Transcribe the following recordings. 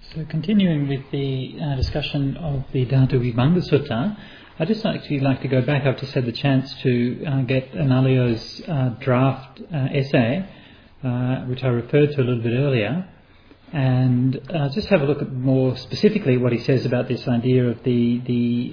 So continuing with the discussion of the Dhatu Vibhanga Sutta, I'd just actually like to go back. I've just had the chance to get Analayo's draft essay, which I referred to a little bit earlier, and just have a look at more specifically what he says about this idea of the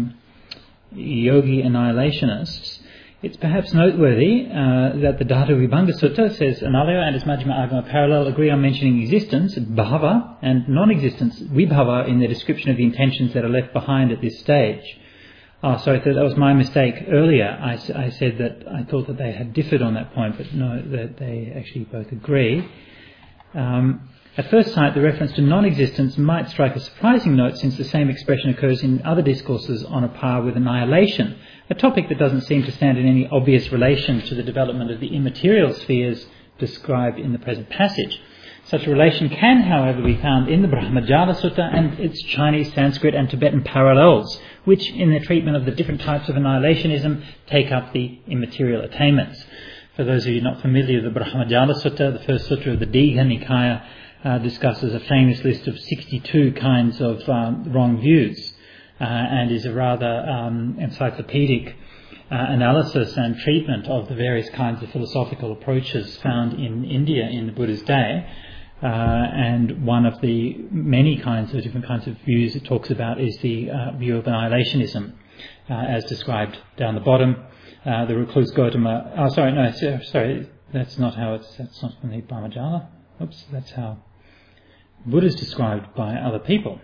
yogi annihilationists. It's perhaps noteworthy that the Dhatu Vibhanga Sutta says Analayo and his Majjhima Agama parallel agree on mentioning existence, bhava, and non-existence, vibhava, in their description of the intentions that are left behind at this stage. Oh, sorry, that was my mistake earlier. I said that I thought that they had differed on that point, but no, that they actually both agree. At first sight, the reference to non-existence might strike a surprising note, since the same expression occurs in other discourses on a par with annihilation, a topic that doesn't seem to stand in any obvious relation to the development of the immaterial spheres described in the present passage. Such a relation can, however, be found in the Brahmajala Sutta and its Chinese, Sanskrit and Tibetan parallels, which, in their treatment of the different types of annihilationism, take up the immaterial attainments. For those of you not familiar, the Brahmajala Sutta, the first sutta of the Digha Nikaya, discusses a famous list of 62 kinds of wrong views, and is a rather encyclopedic analysis and treatment of the various kinds of philosophical approaches found in India in the Buddha's day. And one of the many different kinds of views it talks about is the view of annihilationism, as described down the bottom. The recluse Gautama. Oh, sorry, that's not how that's not from the Brahmajala. Oops, that's how Buddha is described by other people.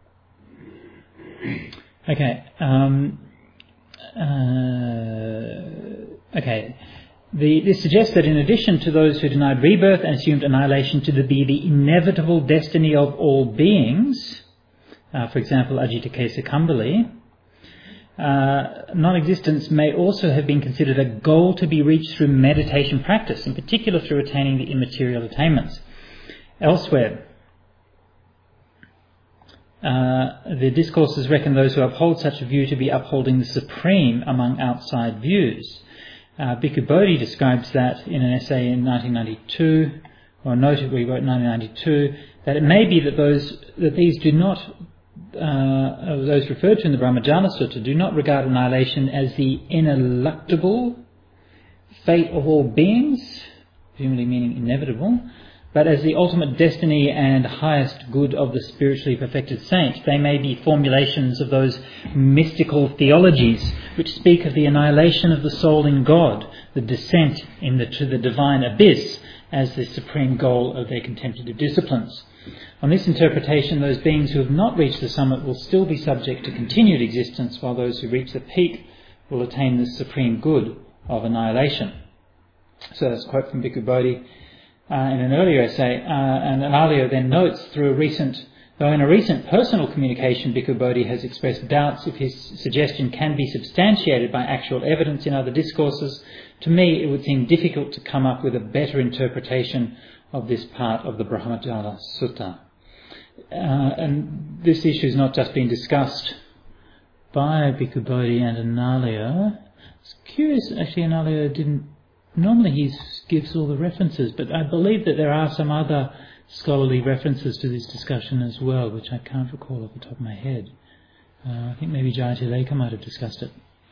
Okay. This suggests that in addition to those who denied rebirth and assumed annihilation to be the inevitable destiny of all beings, for example, Ajita Kesa Kambali, non-existence may also have been considered a goal to be reached through meditation practice, in particular through attaining the immaterial attainments. Elsewhere, the discourses reckon those who uphold such a view to be upholding the supreme among outside views. Bhikkhu Bodhi describes that in an essay in 1992, or a note that we wrote in 1992, that it may be that those referred to in the Brahmajala Sutta do not regard annihilation as the ineluctable fate of all beings, presumably meaning inevitable, but as the ultimate destiny and highest good of the spiritually perfected saints. They may be formulations of those mystical theologies which speak of the annihilation of the soul in God, the descent to the divine abyss as the supreme goal of their contemplative disciplines. On this interpretation, those beings who have not reached the summit will still be subject to continued existence, while those who reach the peak will attain the supreme good of annihilation. So that's a quote from Bhikkhu Bodhi. In an earlier essay, and Analayo then notes, though in a recent personal communication, Bhikkhu Bodhi has expressed doubts if his suggestion can be substantiated by actual evidence in other discourses. To me, it would seem difficult to come up with a better interpretation of this part of the Brahmajala Sutta. And this issue has not just been discussed by Bhikkhu Bodhi and Analayo. It's curious, actually, Analayo didn't. Normally he gives all the references, but I believe that there are some other scholarly references to this discussion as well, which I can't recall off the top of my head. I think maybe Jayatileka might have discussed it.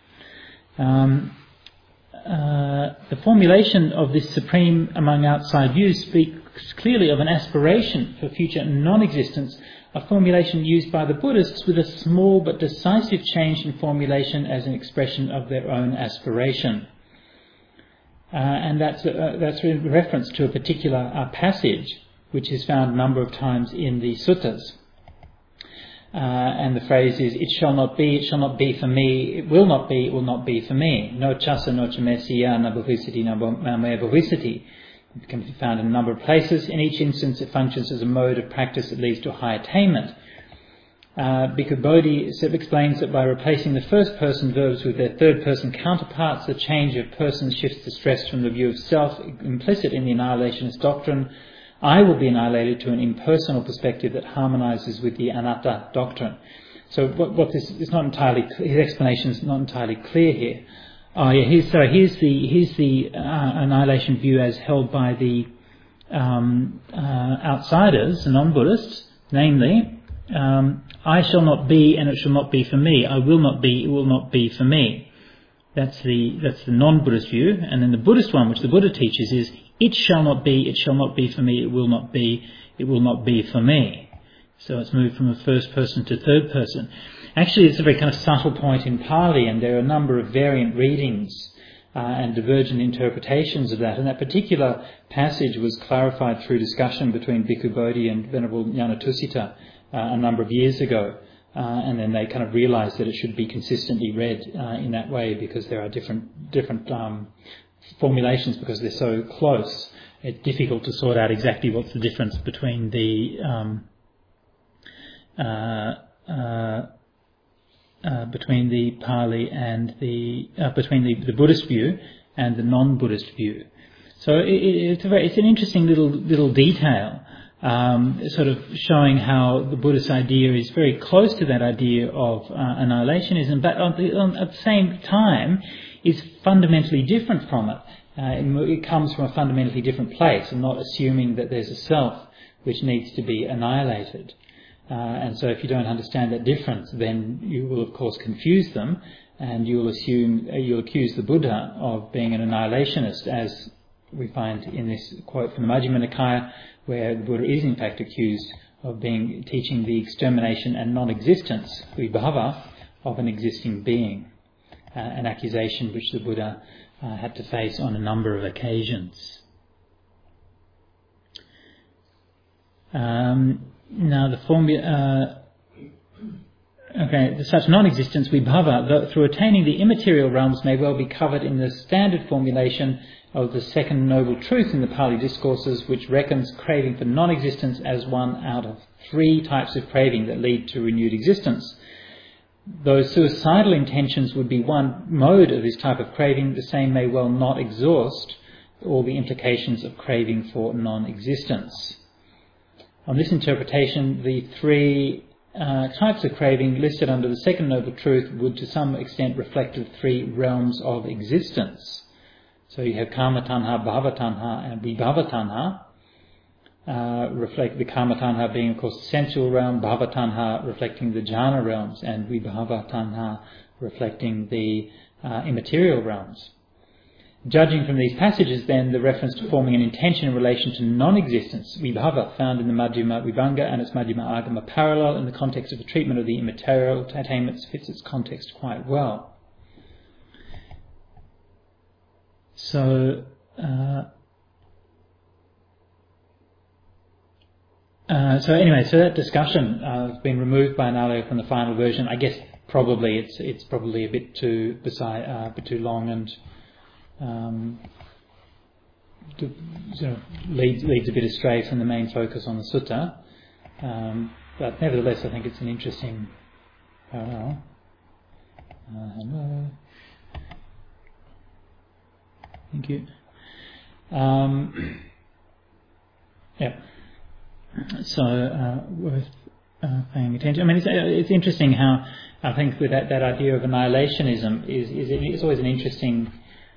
The formulation of this supreme among outside views speaks clearly of an aspiration for future non-existence, a formulation used by the Buddhists with a small but decisive change in formulation as an expression of their own aspiration. And that's in reference to a particular passage which is found a number of times in the suttas. And the phrase is, it shall not be for me, it will not be for me. No chasa, no chamesiya, na bhavisati, na maya bhavisati. It can be found in a number of places. In each instance, it functions as a mode of practice that leads to a high attainment. Bhikkhu Bodhi explains that by replacing the first person verbs with their third person counterparts, the change of person shifts the stress from the view of self implicit in the annihilationist doctrine. I will be annihilated to an impersonal perspective that harmonizes with the anatta doctrine. So what this is not entirely, his explanation is not entirely clear here. Here's the annihilation view as held by the outsiders, the non-Buddhists. Namely, I shall not be and it shall not be for me. I will not be, it will not be for me. That's the non-Buddhist view. And then the Buddhist one, which the Buddha teaches, is it shall not be for me, it will not be for me. So it's moved from a first person to third person. Actually, it's a very kind of subtle point in Pali, and there are a number of variant readings and divergent interpretations of that. And that particular passage was clarified through discussion between Bhikkhu Bodhi and Venerable Ñanatusita a number of years ago. And then they kind of realised that it should be consistently read in that way, because there are different formulations, because they're so close. It's difficult to sort out exactly what's the difference between the Pali and between the Buddhist view and the non-Buddhist view. So it's an interesting little detail, sort of showing how the Buddhist idea is very close to that idea of annihilationism, but at the same time is fundamentally different from it. It comes from a fundamentally different place, and not assuming that there's a self which needs to be annihilated. And so if you don't understand that difference, then you will of course confuse them, and you'll accuse the Buddha of being an annihilationist, as we find in this quote from the Majjhima Nikaya, where the Buddha is in fact accused of teaching the extermination and non-existence, vibhava, of an existing being, an accusation which the Buddha had to face on a number of occasions. Now the formula, such non-existence, vibhava, through attaining the immaterial realms, may well be covered in the standard formulation of the second noble truth in the Pali discourses, which reckons craving for non-existence as one out of 3 types of craving that lead to renewed existence. Though suicidal intentions would be one mode of this type of craving, the same may well not exhaust all the implications of craving for non-existence. On this interpretation, the 3 types of craving listed under the second noble truth would to some extent reflect the 3 realms of existence. So you have kama tanha, bhava tanha and vibhava tanha. Reflect the kama tanha being of course the sensual realm, bhava tanha reflecting the jhana realms, and vibhava tanha reflecting the immaterial realms. Judging from these passages, then, the reference to forming an intention in relation to non-existence, vibhava, found in the Majjhima Vibhanga and its Majjhima Agama parallel in the context of the treatment of the immaterial attainments, fits its context quite well. So that discussion has been removed by Analayo from the final version. I guess probably it's probably a bit too long, and leads a bit astray from the main focus on the sutta. But nevertheless, I think it's an interesting parallel. Hello. Thank you. Yeah. So worth paying attention. I mean, it's interesting how I think with that idea of annihilationism is always an interesting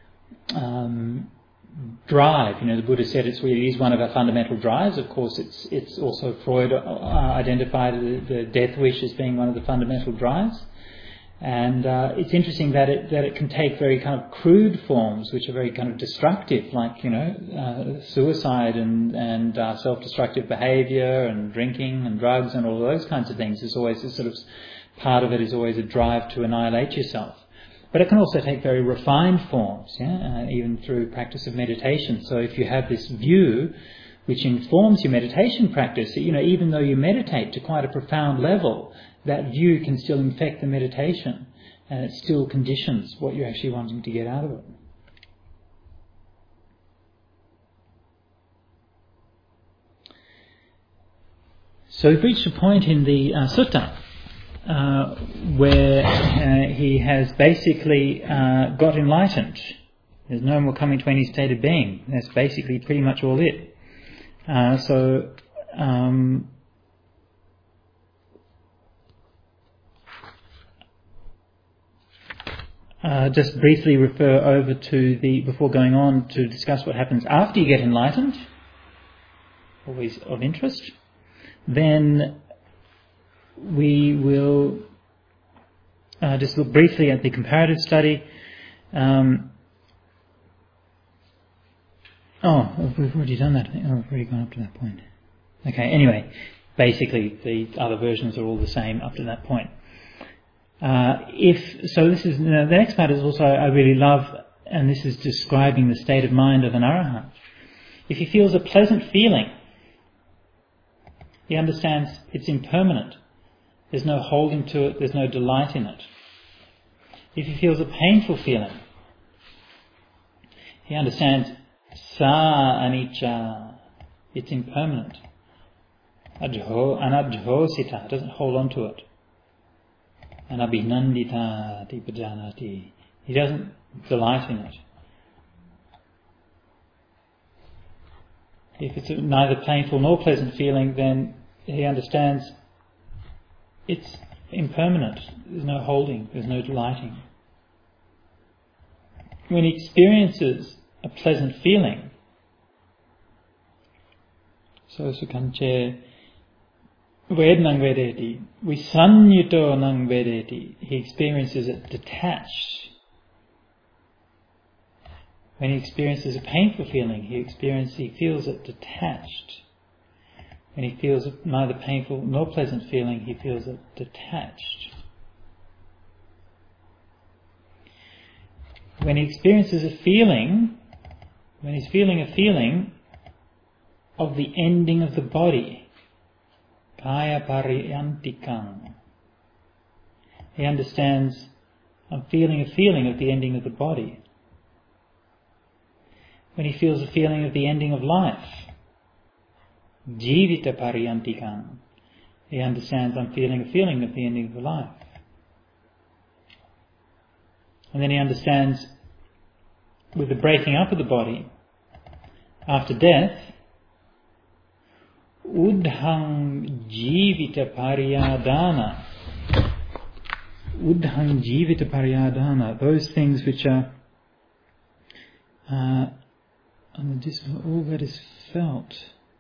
drive. You know, the Buddha said it is one of our fundamental drives. Of course, it's also Freud identified the death wish as being one of the fundamental drives. And it's interesting that it can take very kind of crude forms, which are very kind of destructive, like suicide and self-destructive behaviour and drinking and drugs and all those kinds of things. There's always a sort of part of it is always a drive to annihilate yourself. But it can also take very refined forms, even through practice of meditation. So if you have this view which informs your meditation practice, even though you meditate to quite a profound level, that view can still infect the meditation, and it still conditions what you're actually wanting to get out of it. So we've reached a point in the sutta where he has basically got enlightened. There's no more coming to any state of being. That's basically pretty much all it. Just briefly refer over to before going on to discuss what happens after you get enlightened, always of interest. Then we will just look briefly at the comparative study. We've already done that. We've already gone up to that point. Okay, anyway, basically the other versions are all the same up to that point. The next part is also I really love, and this is describing the state of mind of an arahant. If he feels a pleasant feeling, he understands it's impermanent. There's no holding to it, there's no delight in it. If he feels a painful feeling, he understands sa anicca, it's impermanent. Anadhosita, doesn't hold on to it. Anabhinandita tipajanati, he doesn't delight in it. If it's neither painful nor pleasant feeling, then he understands it's impermanent. There's no holding, there's no delighting. When he experiences a pleasant feeling, so sukhanche vednang vedeti, visanyuto nang vedeti, he experiences it detached. When he experiences a painful feeling, he feels it detached. When he feels neither painful nor pleasant feeling, he feels it detached. When he experiences a feeling, when he's feeling a feeling of the ending of the body, kaya pariyantikang, he understands, I'm feeling a feeling of the ending of the body. When he feels a feeling of the ending of life, jivita pariyantikam, he understands, I'm feeling a feeling of the ending of the life. And then he understands, with the breaking up of the body, after death, udhang jivita pariyadana. Udhang jivita pariyadana, those things which are all that is felt.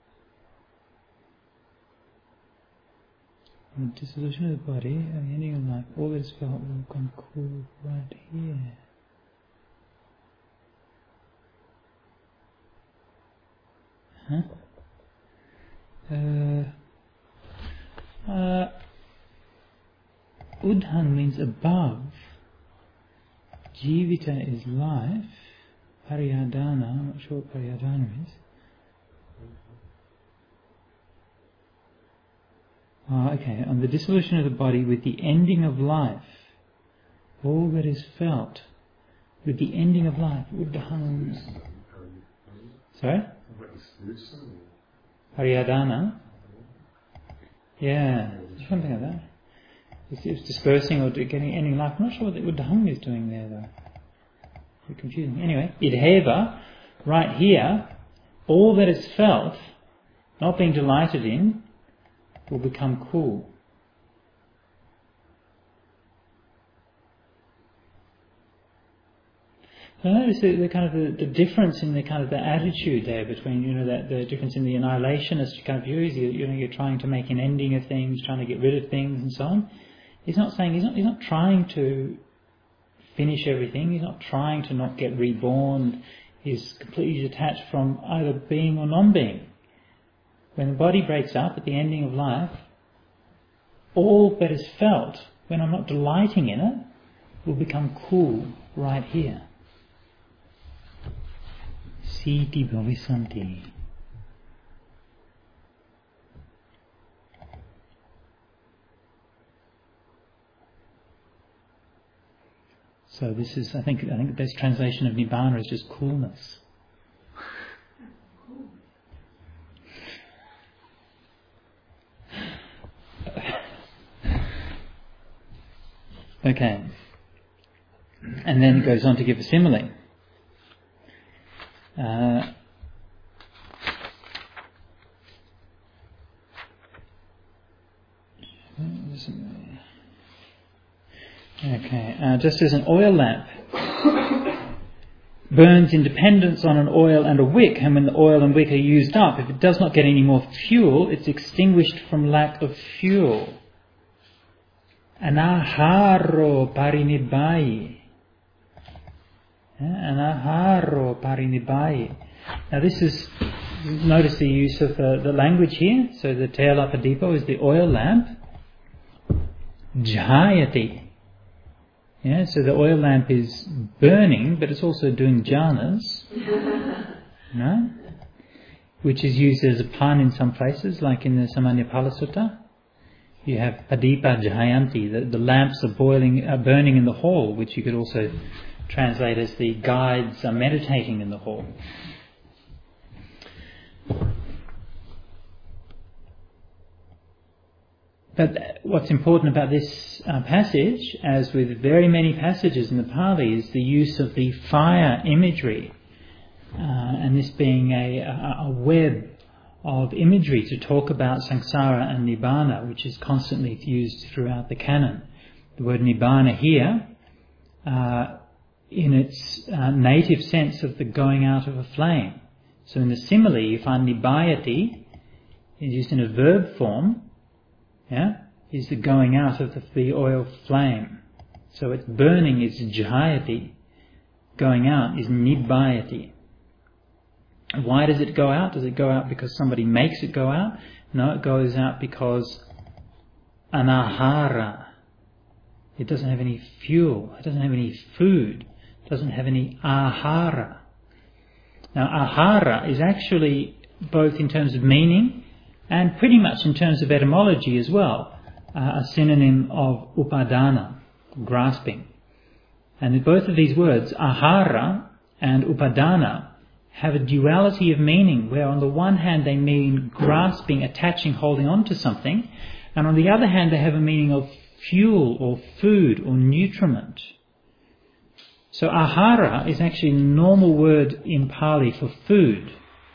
On the dissolution of the body, at the ending of life, all that is felt will come cool right here. Udhang means above. Jivita is life. Pariyadana, I'm not sure what pariyadana is. Okay, on the dissolution of the body with the ending of life, all that is felt with the ending of life. Udhang. Sorry? Pariyadana? Yeah, something like that. It's dispersing or getting ending life. I'm not sure what the Udhang is doing there though. It's confusing. Anyway, idheva, right here, all that is felt, not being delighted in, will become cool. So notice the kind of the difference in the kind of the attitude there between, the difference in the annihilationist kind of view is you're trying to make an ending of things, trying to get rid of things and so on. He's not saying, he's not trying to finish everything, he's not trying to not get reborn, he's completely detached from either being or non-being. When the body breaks up at the ending of life, all that is felt, when I'm not delighting in it, will become cool right here. Siti bhavisanti. So this is, I think the best translation of Nibbana is just coolness. Okay. And then it goes on to give a simile. Just as an oil lamp burns in dependence on an oil and a wick, and when the oil and wick are used up, if it does not get any more fuel, it's extinguished from lack of fuel. Anaharo parinibbayi. Anaharo parinibbayi. Now this is, notice the use of the language here. So the Teolapadipo is the oil lamp. Jhayati. Yeah, so the oil lamp is burning, but it's also doing jhanas. No? Which is used as a pun in some places, like in the Samannapala Sutta. You have Padipa Jayanti, the lamps are burning in the hall, which you could also translate as the guides are meditating in the hall. But what's important about this passage, as with very many passages in the Pali, is the use of the fire imagery. And this being a web of imagery to talk about samsara and nibbana, which is constantly used throughout the canon. The word nibbana here, in its native sense of the going out of a flame. So in the simile, you find nibbayati is used in a verb form, is the going out of the oil flame. So it's burning is jhayati, going out is nibbayati. Why does it go out? Does it go out because somebody makes it go out? No, it goes out because anahara. It doesn't have any fuel. It doesn't have any food. It doesn't have any ahara. Now, ahara is actually both in terms of meaning and pretty much in terms of etymology as well, a synonym of upadana, grasping. And both of these words, ahara and upadana, have a duality of meaning, where on the one hand they mean grasping, attaching, holding on to something, and on the other hand they have a meaning of fuel or food or nutriment. So ahara is actually a normal word in Pali for food.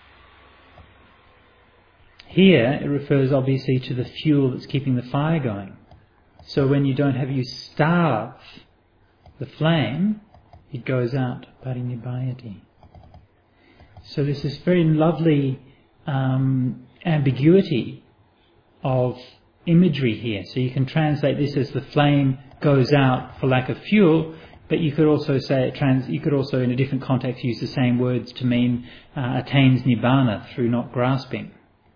Here it refers obviously to the fuel that's keeping the fire going. So when you starve the flame, it goes out, parinibbayati. So there's this very lovely ambiguity of imagery here. So you can translate this as the flame goes out for lack of fuel, but you could also say you could also in a different context use the same words to mean attains nibbana through not grasping.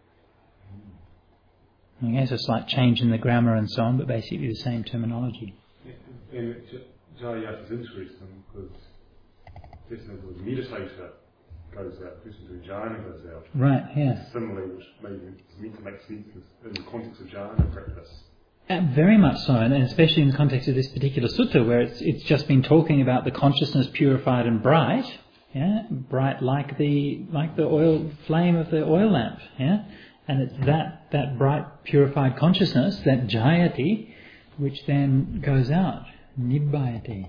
Okay, so a slight change in the grammar and so on, but basically the same terminology. Jhayat is interesting because this is the meditator goes out, person doing jhana goes out. Right, yeah. Similarly, which maybe is meant to make sense in the context of jhana practice. Very much so, and especially in the context of this particular sutta, where it's just been talking about the consciousness purified and bright, bright like the oil flame of the oil lamp, and it's that bright purified consciousness, that jhayati, which then goes out, nibbayati.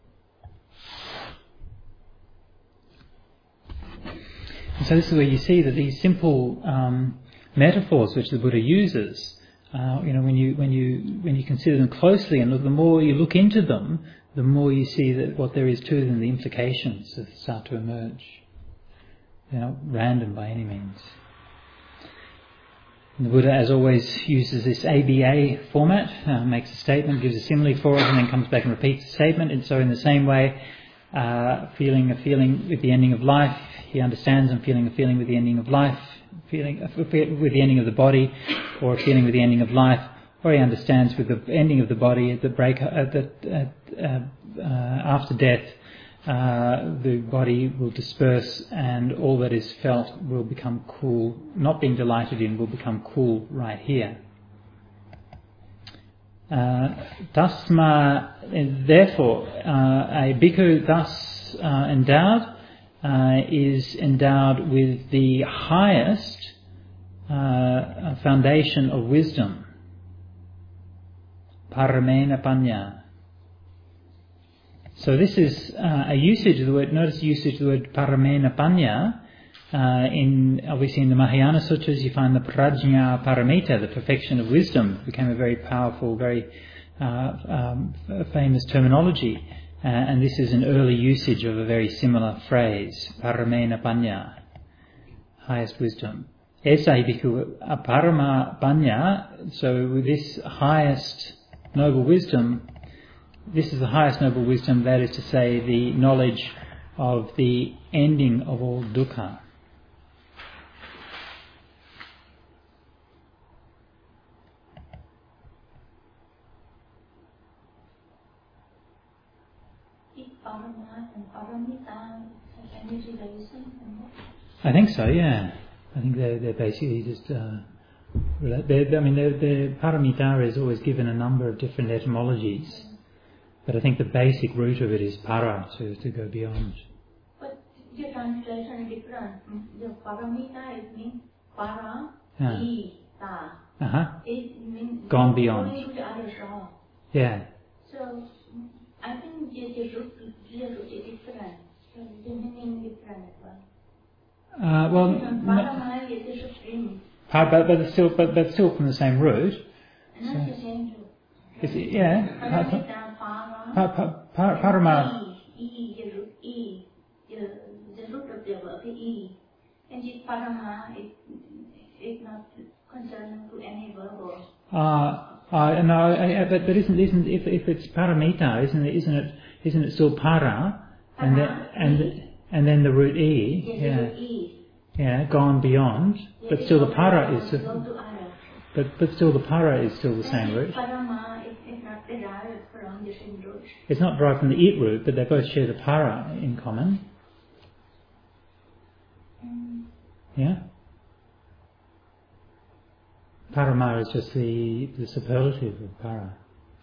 And so this is where you see that these simple metaphors which the Buddha uses, when you consider them closely, and the more you look into them, the more you see that what there is to them, the implications start to emerge. They're not random by any means. And the Buddha, as always, uses this ABA format, makes a statement, gives a simile for it, and then comes back and repeats the statement. And so in the same way, feeling a feeling with the ending of life, he understands and feeling a feeling with the ending of life, feeling with the ending of the body, or a feeling with the ending of life, or he understands with the ending of the body at the break after death, the body will disperse and all that is felt will become cool. Not being delighted in will become cool right here. Therefore, a bhikkhu thus endowed is endowed with the highest foundation of wisdom, paramena panya. So this is a usage of the word. Notice the usage of the word paramena panya. Obviously in the Mahayana Sutras you find the prajna paramita, the perfection of wisdom, became a very powerful, very famous terminology. And this is an early usage of a very similar phrase, paramena panya, highest wisdom. Esahi bhikkhu aparama panya, so with this highest noble wisdom, this is the highest noble wisdom, that is to say, the knowledge of the ending of all dukkha. I think so, yeah. I think they're basically just... their paramita is always given a number of different etymologies. But I think the basic root of it is para, to go beyond. But your translation is different. The paramita, it means para, ta. It means gone beyond. Going to the other side. Yeah. So I think the root is different. So the meaning is different as well. Parama is the supreme. But still from the same root. Not the same root. Is it, yeah. Parama. The root E. The root of the verb E. And this parama is not concerned to any verb. No, but isn't if it's paramita, isn't it still para, and then the root E, gone beyond, but still the para is, but still the para is still the same root. Parama is not derived from the same root. It's not derived from the it root, but they both share the para in common. Yeah. Parama is just the superlative of para.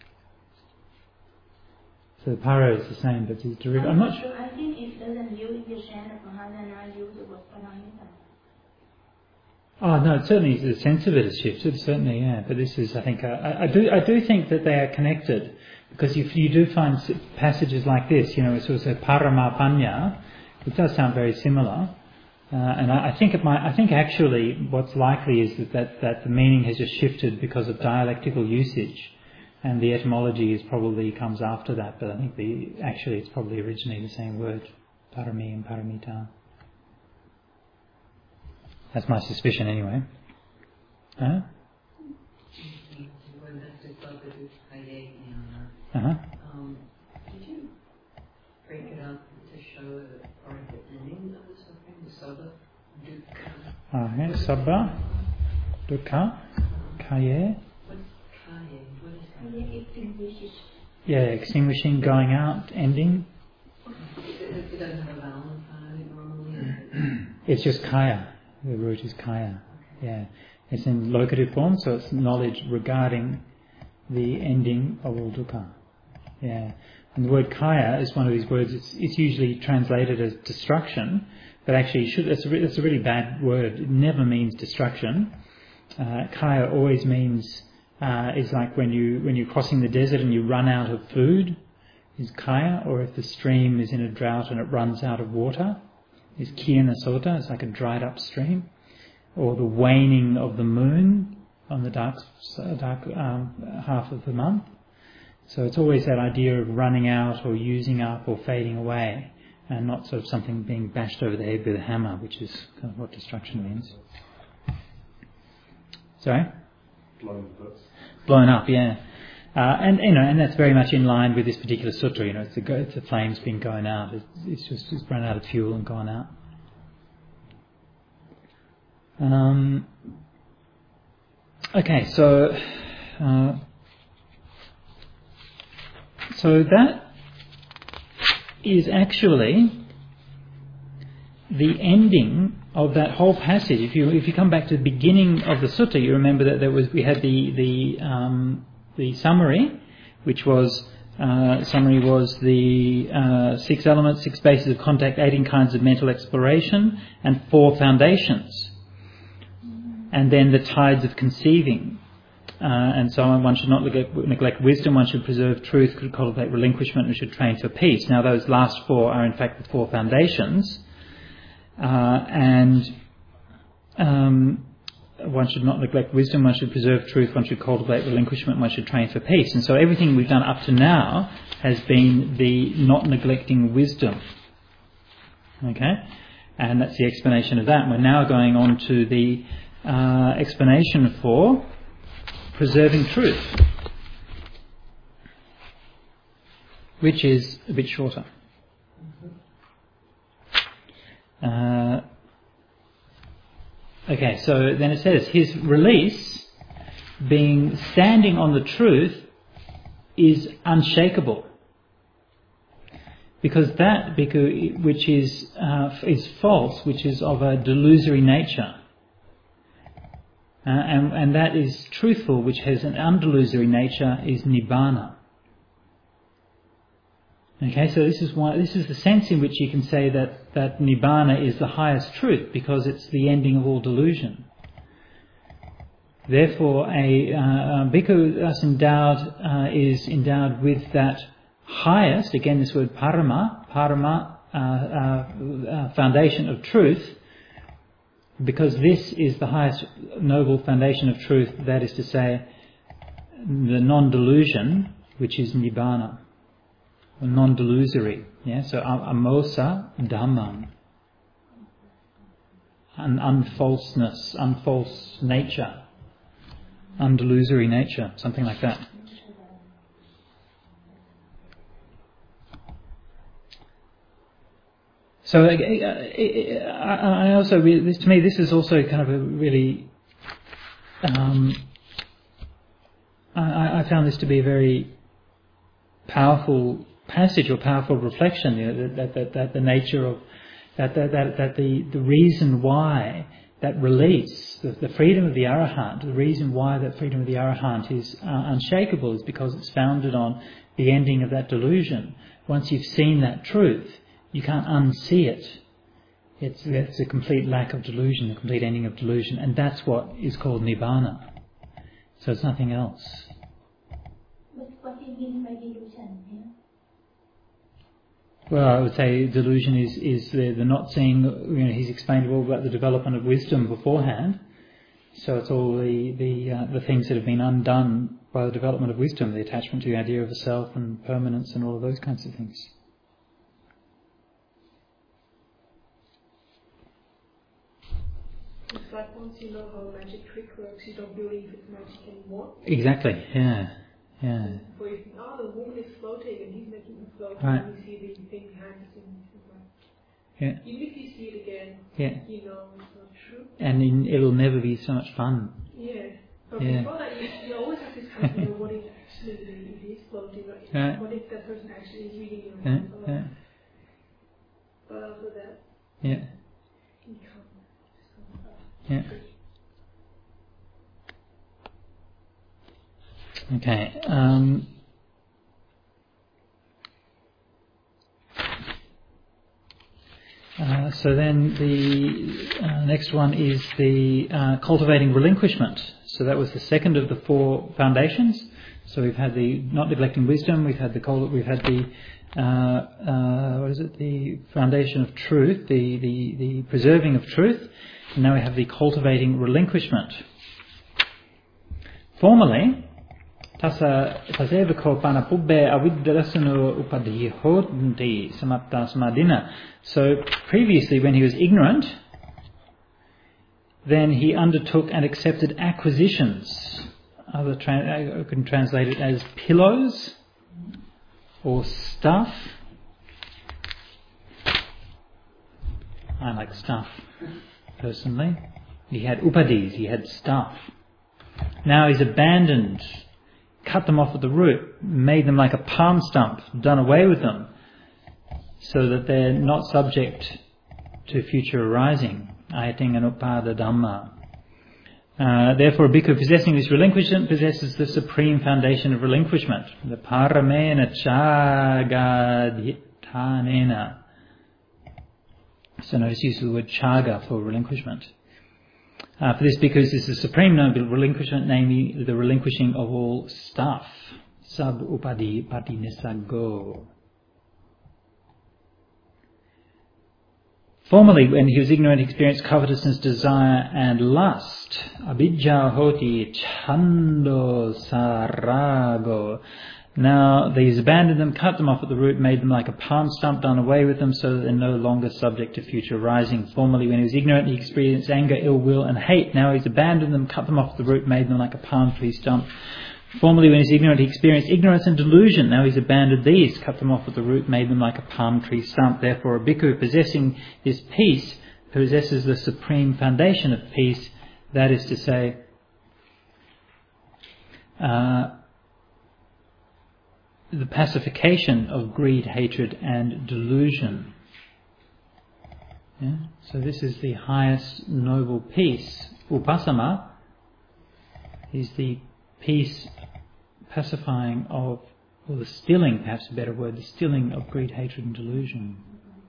So the para is the same, but it's derivative. I'm not sure. I think it doesn't use the sense of Mahayana, use the word paramita. Oh no, certainly the sense of it has shifted. Certainly, yeah. But this is, I think, I do think that they are connected, because if you do find passages like this, it's also parama panya, it does sound very similar. And I think actually what's likely is that the meaning has just shifted because of dialectical usage, and the etymology probably comes after that. But I think it's probably originally the same word, parami and paramita. That's my suspicion anyway. Did you break it up to show the part of the ending of the suffering, the sabba, dukkha? Sabba, dukkha, kaya. What's kaya? What is that? Extinguishes. Yeah, extinguishing, going out, ending. It doesn't have a vowel normally? It's just kaya. The root is kaya. Yeah. It's in locative form, so it's knowledge regarding the ending of all dukkha. Yeah. And the word kaya is one of these words, it's usually translated as destruction, but actually it's a really bad word. It never means destruction. Kaya always means, is like when you're crossing the desert and you run out of food, is kaya, or if the stream is in a drought and it runs out of water, is kirna sota, it's like a dried up stream, or the waning of the moon on the dark half of the month. So it's always that idea of running out or using up or fading away, and not sort of something being bashed over the head with a hammer, which is kind of what destruction means. Sorry? Blown up, yeah. And that's very much in line with this particular sutta. It's the flames been going out. It's run out of fuel and gone out. Okay, so that is actually the ending of that whole passage. If you come back to the beginning of the sutta, you remember that we had the summary, which was the 6 elements, 6 bases of contact, 18 kinds of mental exploration, and 4 foundations. And then the tides of conceiving. And so on. One should not neglect wisdom, one should preserve truth, could cultivate relinquishment, and should train for peace. Now those last 4 are in fact the 4 foundations. One should not neglect wisdom, one should preserve truth, one should cultivate relinquishment, one should train for peace. And so everything we've done up to now has been the not neglecting wisdom. Okay? And that's the explanation of that. We're now going on to the explanation for preserving truth. which is a bit shorter. Okay, so then it says his release, being standing on the truth, is unshakable, because that bhikkhu which is false, which is of a delusory nature, and that is truthful, which has an undelusory nature, is nibbana. Okay, so this is the sense in which you can say that nibbana is the highest truth, because it's the ending of all delusion. Therefore, a bhikkhu thus endowed is endowed with that highest, again this word parama, foundation of truth, because this is the highest noble foundation of truth, that is to say, the non-delusion, which is nibbana, non-delusory. Yeah, so amosa dhammam, an unfalseness, unfalse nature, undelusory nature, something like that. So I also, to me, this is also kind of a really, I found this to be a very powerful passage or powerful reflection. You know, that the nature of that the reason why that release, the freedom of the Arahant, the reason why that freedom of the Arahant is unshakable is because it's founded on the ending of that delusion. Once you've seen that truth, you can't unsee it. It's a complete lack of delusion, a complete ending of delusion, and that's what is called nibbana. So it's nothing else. What do you mean by delusion? Yeah? Well, I would say delusion is the not seeing. You know, he's explained all about the development of wisdom beforehand. So it's all the things that have been undone by the development of wisdom, the attachment to the idea of the self and permanence and all of those kinds of things. It's like once you know how a magic trick works, you don't believe it's magic anymore. Exactly, yeah. For you think, the woman is floating and he's making her float, right. and you see the thing behind the scene. Yeah. Even if you see it again, you know it's not true. And it'll never be so much fun. Yeah. But before that, you always have this kind of, what if actually it is floating, right? What if that person actually is reading your mind? But after that, you can't. Yeah. Okay. So then the next one is the cultivating relinquishment. So that was the second of the four foundations. So we've had the not neglecting wisdom. We've had the the foundation of truth, the preserving of truth. And now we have the cultivating relinquishment. Formerly, tasevako panapubbe aviddharasano upadhihodnti samatta samadina. So previously, when he was ignorant, then he undertook and accepted acquisitions. I can translate it as pillows or stuff. I like stuff, personally. He had upadhis, he had stuff. Now he's abandoned, cut them off at the root, made them like a palm stump, done away with them, so that they're not subject to future arising. Ayatinganupada Dhamma. Therefore, a bhikkhu possessing this relinquishment possesses the supreme foundation of relinquishment, the paramena chagadhitanena. So notice use of the word chaga for relinquishment. For this, because this is the supreme noble relinquishment, namely the relinquishing of all stuff. Sab upadi patinisago. Formerly, when he was ignorant, he experienced covetousness, desire and lust. Abhijja hoti chando sarago. Now he's abandoned them, cut them off at the root, made them like a palm stump, done away with them, so that they're no longer subject to future rising. Formerly, when he was ignorant, he experienced anger, ill will and hate. Now he's abandoned them, cut them off at the root, made them like a palm tree stump, Formerly, when he was ignorant, he experienced ignorance and delusion. Now he's abandoned these, cut them off at the root, made them like a palm tree stump. Therefore, a bhikkhu possessing this peace possesses the supreme foundation of peace, that is to say, the pacification of greed, hatred and delusion. Yeah? So this is the highest noble peace. Upasama is the peace pacifying of, or the stilling, perhaps a better word, the stilling of greed, hatred and delusion.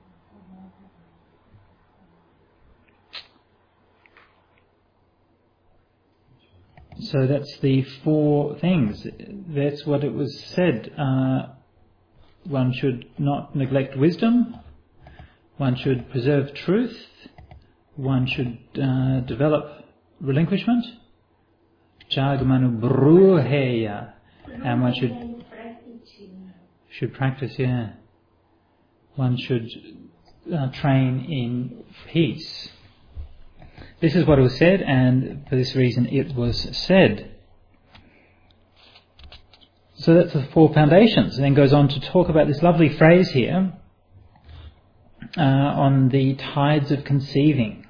So that's the four things. That's what it was said. One should not neglect wisdom. One should preserve truth. One should develop relinquishment. Jagamanu bruheya. And one should practice, yeah. One should train in peace. This is what was said, and for this reason it was said. So that's the four foundations. And then goes on to talk about this lovely phrase here on the tides of conceiving.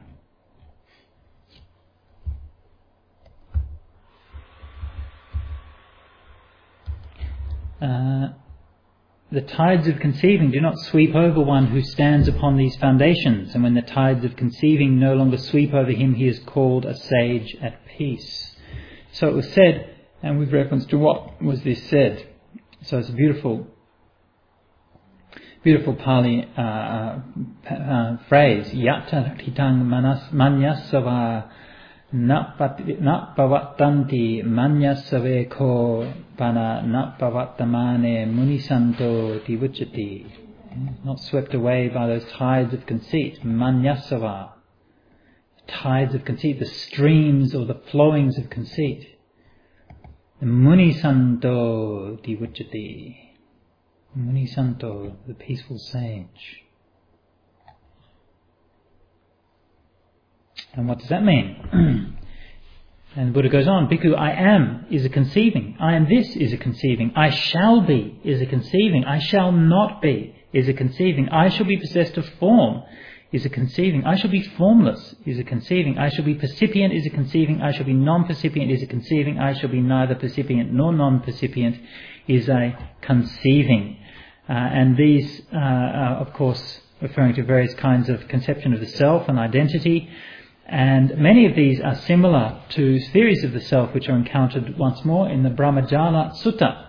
The tides of conceiving do not sweep over one who stands upon these foundations, and when the tides of conceiving no longer sweep over him, he is called a sage at peace. So it was said, and with reference to what was this said? So it's a beautiful Pali phrase. Yatta hitang manyasava Nappavattanti manyasave ko pana nappavattamane munisanto divucchati. Not swept away by those tides of conceit. Manyasava. Tides of conceit, the streams or the flowings of conceit. Munisanto divucchati. Munisanto, the peaceful sage. And what does that mean? And the Buddha goes on, Bhikkhu, I am is a conceiving. I am this is a conceiving. I shall be is a conceiving. I shall not be is a conceiving. I shall be possessed of form is a conceiving. I shall be formless is a conceiving. I shall be percipient is a conceiving. I shall be non-percipient is a conceiving. I shall be neither percipient nor non-percipient is a conceiving. And these are, of course, referring to various kinds of conception of the self and identity. And many of these are similar to theories of the self which are encountered once more in the Brahmajala Sutta.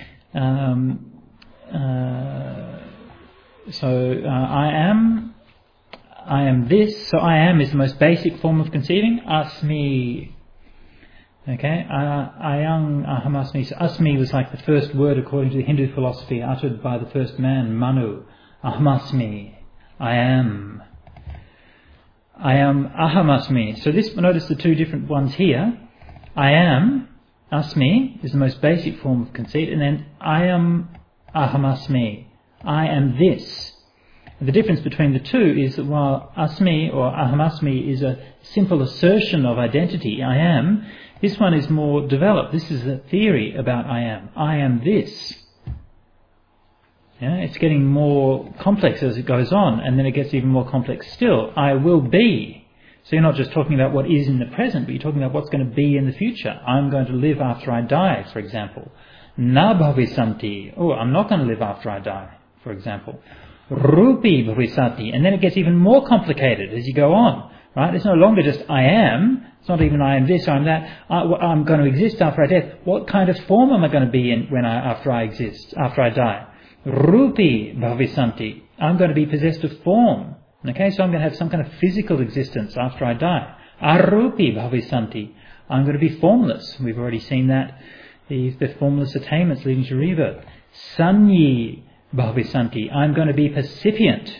I am this. So I am is the most basic form of conceiving. Asmi. Okay, ayang ahamasmi. So asmi was like the first word according to the Hindu philosophy uttered by the first man, Manu. Ahamasmi. I am. I am ahamasmi. So this, notice the two different ones here. I am, asmi, is the most basic form of conceit, and then I am ahamasmi. I am this. And the difference between the two is that while asmi or ahamasmi is a simple assertion of identity, I am, this one is more developed. This is a theory about I am. I am this. Yeah, it's getting more complex as it goes on, and then it gets even more complex still. I will be. So you're not just talking about what is in the present, but you're talking about what's going to be in the future. I'm going to live after I die, for example. Na bhavisanti. Oh, I'm not going to live after I die, for example. Rupi bhavisanti. And then it gets even more complicated as you go on. Right? It's no longer just I am. It's not even I am this, I am that. I'm going to exist after I die. What kind of form am I going to be in after I exist, after I die? Rupi bhavisanti. I'm going to be possessed of form. Okay, so I'm going to have some kind of physical existence after I die. Arupi bhavisanti. I'm going to be formless. We've already seen that. The formless attainments leading to rebirth. Sanyi bhavisanti. I'm going to be percipient.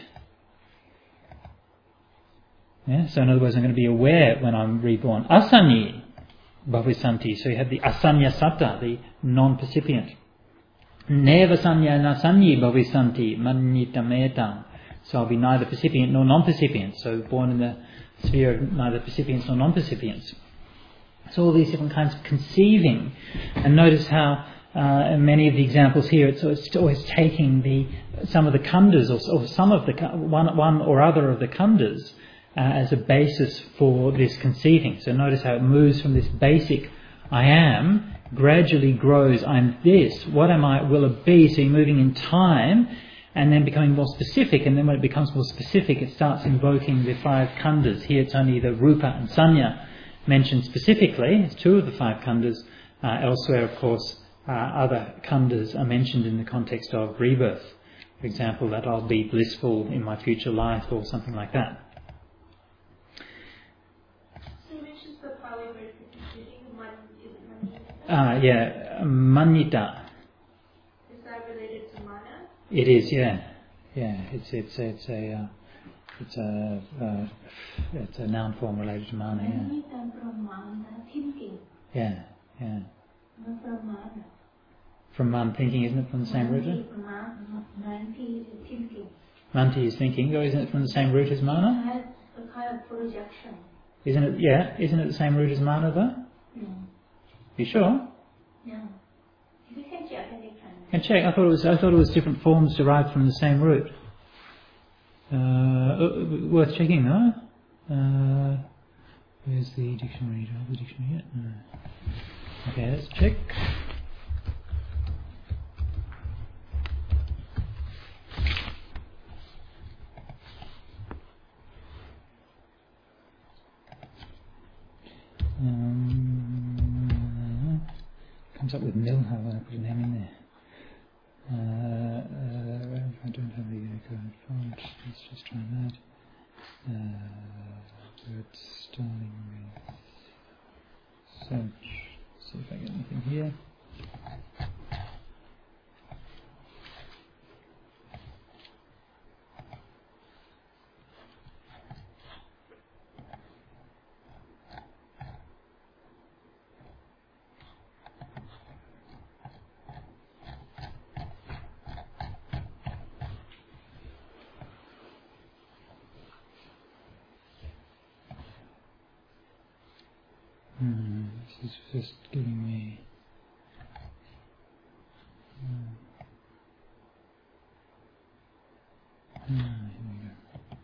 Yeah, so in other words, I'm going to be aware when I'm reborn. Asanyi bhavisanti. So you have the asanya satta, the non-percipient. Neva sanya nasanyi bhavisanti manyita metam. So I'll be neither percipient nor non-percipient. So born in the sphere of neither percipients nor non-percipients. So all these different kinds of conceiving. And notice how in many of the examples here, it's always taking some of the khandhas or some of the one or other of the khandhas as a basis for this conceiving. So notice how it moves from this basic I am, gradually grows, I'm this, what am I, will it be? So you're moving in time and then becoming more specific, and then when it becomes more specific it starts invoking the 5 khandhas. Here it's only the rupa and sanya mentioned specifically. It's 2 of the 5 khandhas. Elsewhere, of course, other khandhas are mentioned in the context of rebirth. For example, that I'll be blissful in my future life or something like that. So you mentioned the Pali word Manyita. Is that related to mana? It is, yeah. It's a noun form related to mana. Manyita from mana, thinking. Yeah. Not from mana. From man thinking, isn't it from the same root? Manti is thinking. Manti is thinking, or isn't it from the same root as mana? It has a kind of projection. Isn't it? Yeah. Isn't it the same root as mana though? No. You sure? No. You can check anytime. Can check. I thought it was different forms derived from the same root. Worth checking though. Where's the dictionary? Do I have the dictionary yet? No. Okay, let's check. Comes up with Milha when I put an M in there. I don't have the Unicode font. Let's just try that. Word starting with search. See if I get anything here. This is just giving me here we go.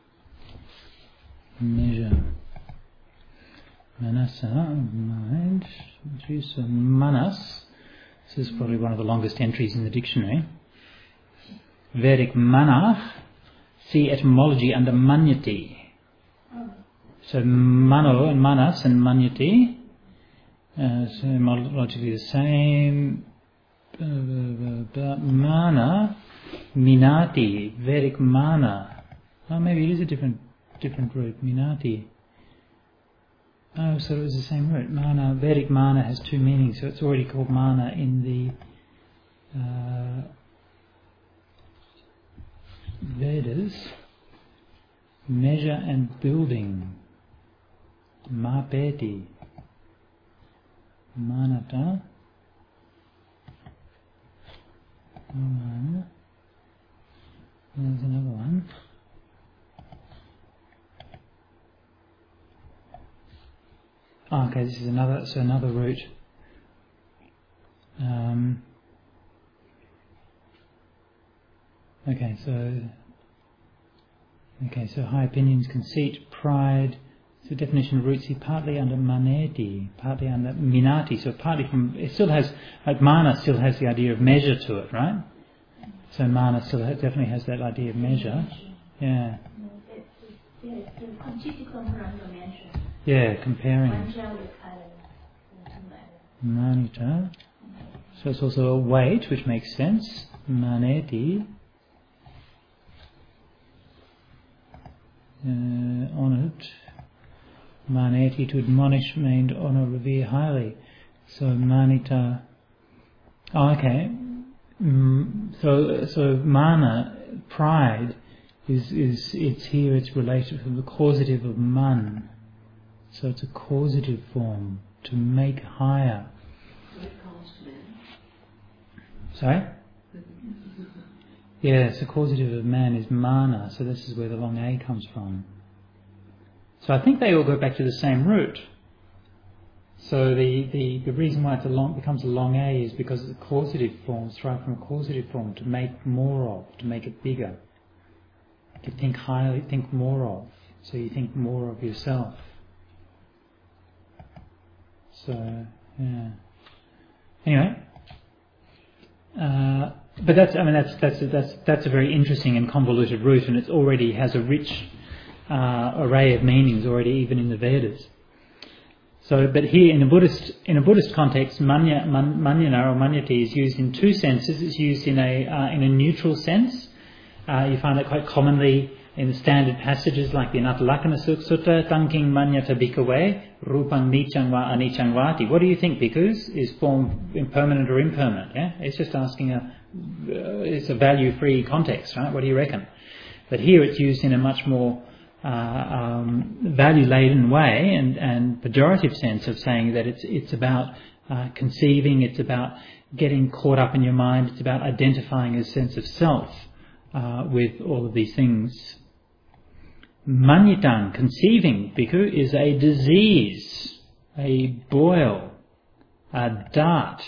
Measure. Manasa, mind. So manas. This is probably one of the longest entries in the dictionary. Vedic manah. See etymology under manyati. So mano and manas and manyati, so etymologically the same. Mana, minati, Vedic mana. Oh, maybe it is a different root. Minati. Oh, so it was the same root. Mana, Vedic mana has 2 meanings, so it's already called mana in the Vedas. Measure and building. Mapeti. Manata. Mana. There's another one. Oh, okay, this is another root. So high opinions, conceit, pride. So definition of roots here, partly under maneti, partly under minati. So partly from, it still has, like mana still has the idea of measure to it, right? So mana still definitely has that idea of measure. Yeah. Yeah, comparing. Manita. So it's also a weight, which makes sense. Maneti. Honoured. Maneti, to admonish, maimed, honour, revere highly. So manita. Oh, okay. So mana, pride, it's here. It's related to the causative of man. So it's a causative form, to make higher. Sorry? Yes, the causative of man is mana, so this is where the long A comes from. So I think they all go back to the same root. So the reason why becomes a long A is because it's a causative form, derived from a causative form, to make more of, to make it bigger. To think highly, think more of. So you think more of yourself. So, yeah. Anyway. But that's a very interesting and convoluted root, and it already has a rich array of meanings already, even in the Vedas. So, but here in a Buddhist context, manyana or manyati is used in two senses. It's used in a neutral sense. You find it quite commonly in the standard passages like the Anatalakkhana Sutta, Tangking manyata bhikkhave, rupang niccang va aniccang vati. What do you think, bhikkhus? Is form impermanent or impermanent? Yeah? It's just asking it's a value-free context, right? What do you reckon? But here it's used in a much more value-laden way and pejorative sense of saying that it's about conceiving, it's about getting caught up in your mind, it's about identifying a sense of self with all of these things. Manyitang, conceiving, bhikkhu, is a disease, a boil, a dart.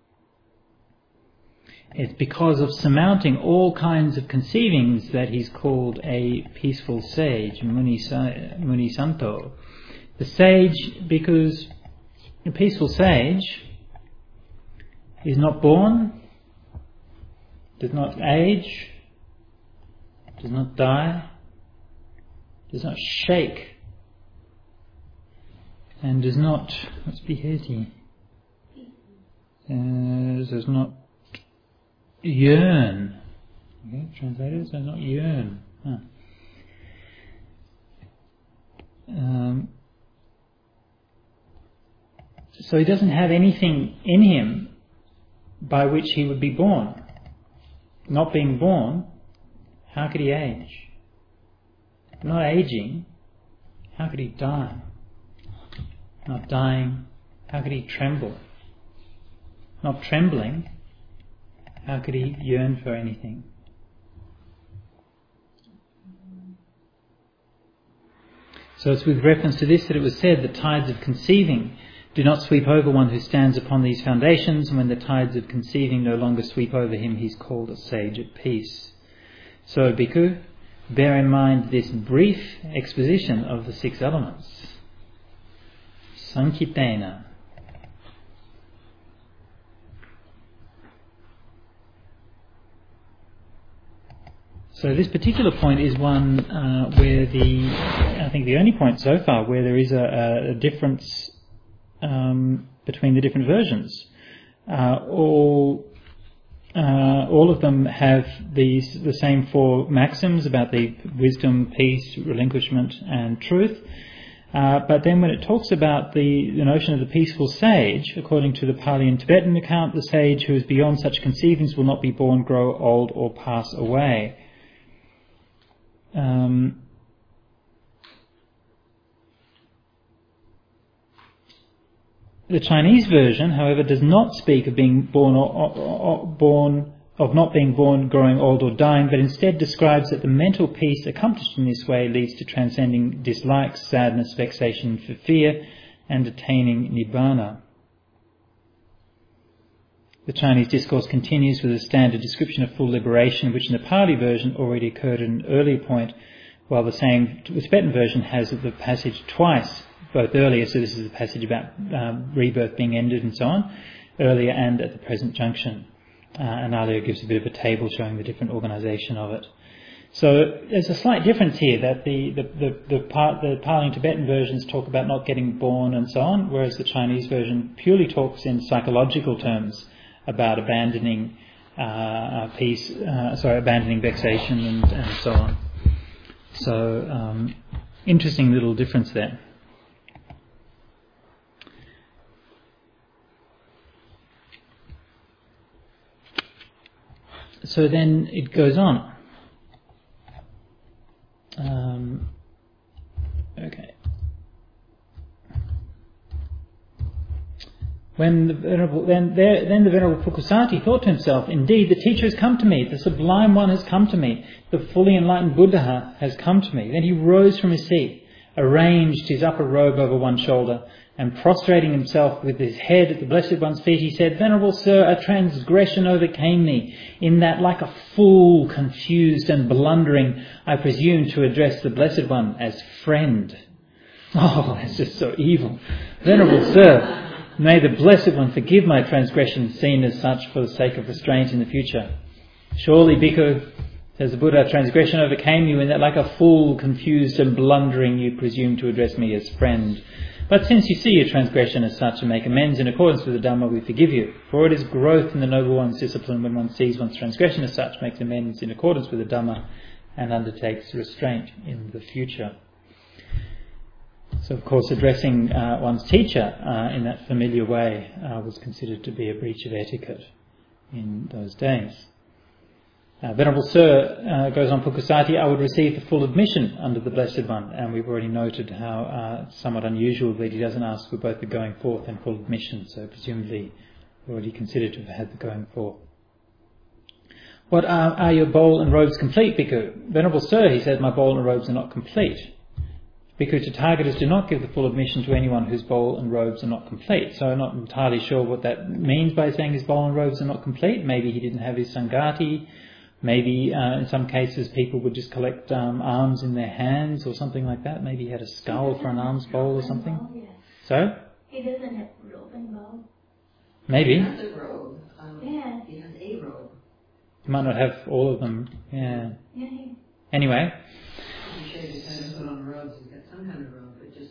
It's because of surmounting all kinds of conceivings that he's called a peaceful sage, Muni Santo. The sage, because a peaceful sage is not born, does not age, does not die, does not shake, and does not, let's be hasty, does not yearn. Okay, translators, does not yearn. So he doesn't have anything in him by which he would be born. Not being born, how could he age? Not aging, how could he die? Not dying, how could he tremble? Not trembling, how could he yearn for anything? So it's with reference to this that it was said that tides of conceiving do not sweep over one who stands upon these foundations, and when the tides of conceiving no longer sweep over him, he's called a sage at peace. So, bhikkhu, bear in mind this brief exposition of the 6 elements. Sankitena. So this particular point is one where I think the only point so far where there is a difference between the different versions. All of them have the same 4 maxims about the wisdom, peace, relinquishment and truth. But then when it talks about the notion of the peaceful sage, according to the Pali and Tibetan account, the sage who is beyond such conceivings will not be born, grow old or pass away. The Chinese version, however, does not speak of being not being born, growing old or dying, but instead describes that the mental peace accomplished in this way leads to transcending dislikes, sadness, vexation, fear, and attaining nibbana. The Chinese discourse continues with a standard description of full liberation, which in the Pali version already occurred at an earlier point, while the same Tibetan version has the passage twice, both earlier, so this is the passage about rebirth being ended and so on, earlier and at the present junction. And Alaya gives a bit of a table showing the different organisation of it. So there's a slight difference here that the Pali and Tibetan versions talk about not getting born and so on, whereas the Chinese version purely talks in psychological terms about abandoning abandoning vexation and so on. So interesting little difference there. So then it goes on. Okay. When the venerable Pukusati thought to himself, "Indeed, the teacher has come to me. The sublime one has come to me. The fully enlightened Buddha has come to me." Then he rose from his seat, arranged his upper robe over one shoulder, And prostrating himself with his head at the Blessed One's feet, he said, "Venerable Sir, a transgression overcame me, in that like a fool, confused and blundering, I presumed to address the Blessed One as friend." Oh, that's just so evil. "Venerable Sir, may the Blessed One forgive my transgression seen as such for the sake of restraint in the future. Surely, Bhikkhu, says the Buddha, transgression overcame you in that like a fool, confused and blundering, you presumed to address me as friend. But since you see your transgression as such and make amends in accordance with the Dhamma, we forgive you. For it is growth in the Noble One's discipline when one sees one's transgression as such, makes amends in accordance with the Dhamma, and undertakes restraint in the future." So, of course, addressing one's teacher in that familiar way was considered to be a breach of etiquette in those days. Venerable Sir, goes on Pukusati, "I would receive the full admission under the Blessed One," and we've already noted how somewhat unusual that he doesn't ask for both the going forth and full admission, so presumably already considered to have had the going forth. "What are your bowl and robes complete, Bhikkhu?" "Venerable Sir," he said, "my bowl and robes are not complete." Bhikkhu Tathagatas do not give the full admission to anyone whose bowl and robes are not complete. So I'm not entirely sure what that means by saying his bowl and robes are not complete. Maybe he didn't have his Sangati. Maybe in some cases people would just collect arms in their hands or something like that. Maybe he had a skull for an arms bowl or something. So? He doesn't have robe and bowl. Maybe. He has a robe. Yeah. He has a robe. He might not have all of them. Yeah. Yeah. Anyway. He shaved his head and put on robes. He's got some kind of robe, but just,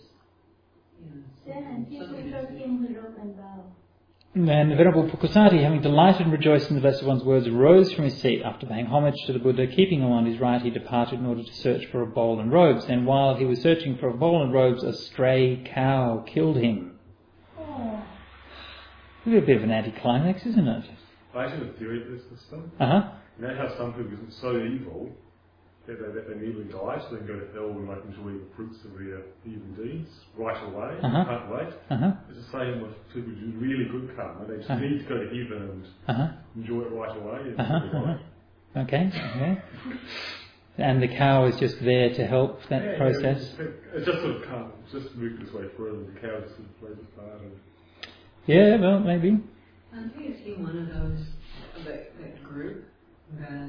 Yeah, people something trust him with robe and bowl. And the Venerable Pukusati, having delighted and rejoiced in the Blessed One's words, rose from his seat after paying homage to the Buddha. Keeping him on his right, he departed in order to search for a bowl and robes. Then while he was searching for a bowl and robes, a stray cow killed him. Oh. A bit of an anticlimax, isn't it? I actually have a theory of this system. Uh-huh. You know how some people are so evil that they nearly die, so they can go to hell and enjoy the fruits of their evil deeds right away. Uh-huh. Can't wait. Uh-huh. It's the same with people who do really good karma. They just Uh-huh. need to go to heaven and Uh-huh. enjoy it right away. And Uh-huh. they die. Okay. Okay. And the cow is just there to help that process. It just sort of can't. It's just moved its way through. The cow just sort of plays a part. And Yeah, well, maybe. I think I've seen one of those, that group that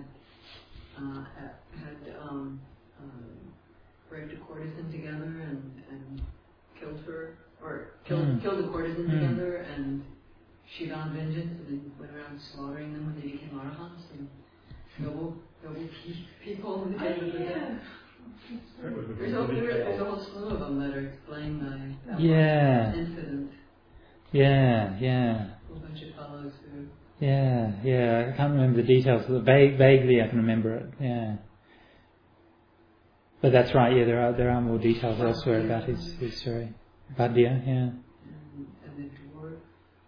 had raped a courtesan together and killed her, or killed the courtesan together, and she vowed vengeance and then went around slaughtering them when they became arahants and noble people in the end of the day. There's a whole slew of them that are explained by that incident. Yeah. A whole bunch of fellows who... Yeah. I can't remember the details. Vaguely I can remember it. Yeah. But that's right. Yeah, there are more details elsewhere about his story. Badya, yeah. And the dwarf.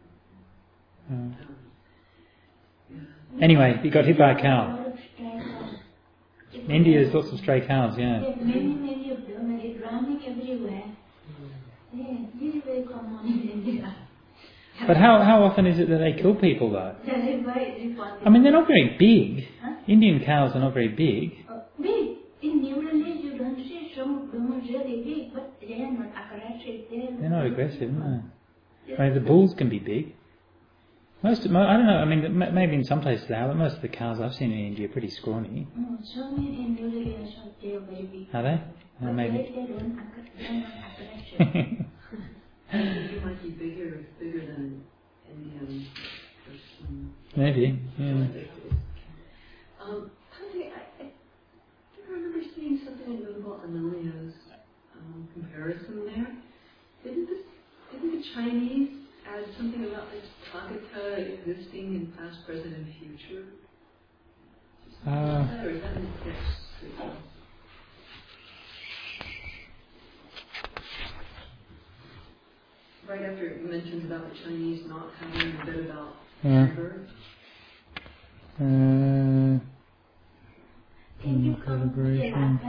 Anyway, he got hit by a cow. In India, there's lots of stray cows. Yeah. There's many of them, and it's running everywhere. Yeah, this is very common in India. But how often is it that they kill people, though? I mean, they're not very big. Huh? Indian cows are not very big. Big. In New Delhi, you don't see some of them are really big, but they are not aggressive. They're not aggressive, no. I mean, the bulls can be big. I don't know, I mean, maybe in some places they are, but most of the cows I've seen in India are pretty scrawny. So many in New Delhi also, they are very big. Are they? But Maybe. they are not aggressive. I think you might be bigger than Indian person. Maybe, yeah. I remember seeing something in Noble Anilia's comparison there. Didn't the Chinese add something about this Tathagata existing in past, present, and future? Or is that in the text? Right after it mentions about the Chinese not having a bit about rebirth. Collaboration.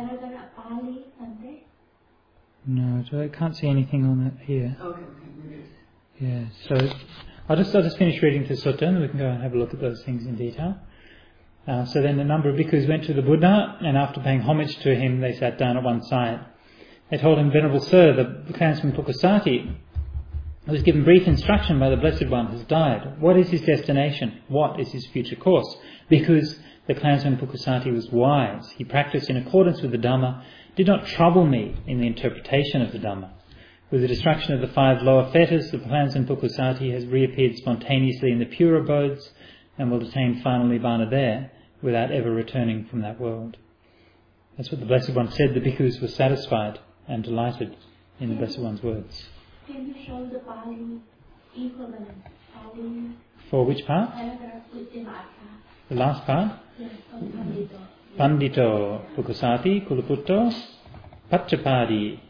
No, I can't see anything on that here. Okay. Yeah, so I'll just finish reading the sutta and we can go and have a look at those things in detail. So then a number of bhikkhus went to the Buddha, and after paying homage to him, they sat down at one side. They told him, "Venerable Sir, the clansman Pukusati was given brief instruction by the Blessed One, has died. What is his destination? What is his future course? Because the clansman Pukusati was wise. He practiced in accordance with the Dhamma, did not trouble me in the interpretation of the Dhamma. With the destruction of the 5 lower fetters, the clansman Pukusati has reappeared spontaneously in the pure abodes and will attain final Nibbana there without ever returning from that world. That's what the Blessed One said. The bhikkhus were satisfied and delighted in the Blessed One's words. Can you show the Pali equivalent? Pali For which part? paragraph with the Vata? The last part? Yes, on Pandito. Pandito Pukusati Kulaputto Patchapadi.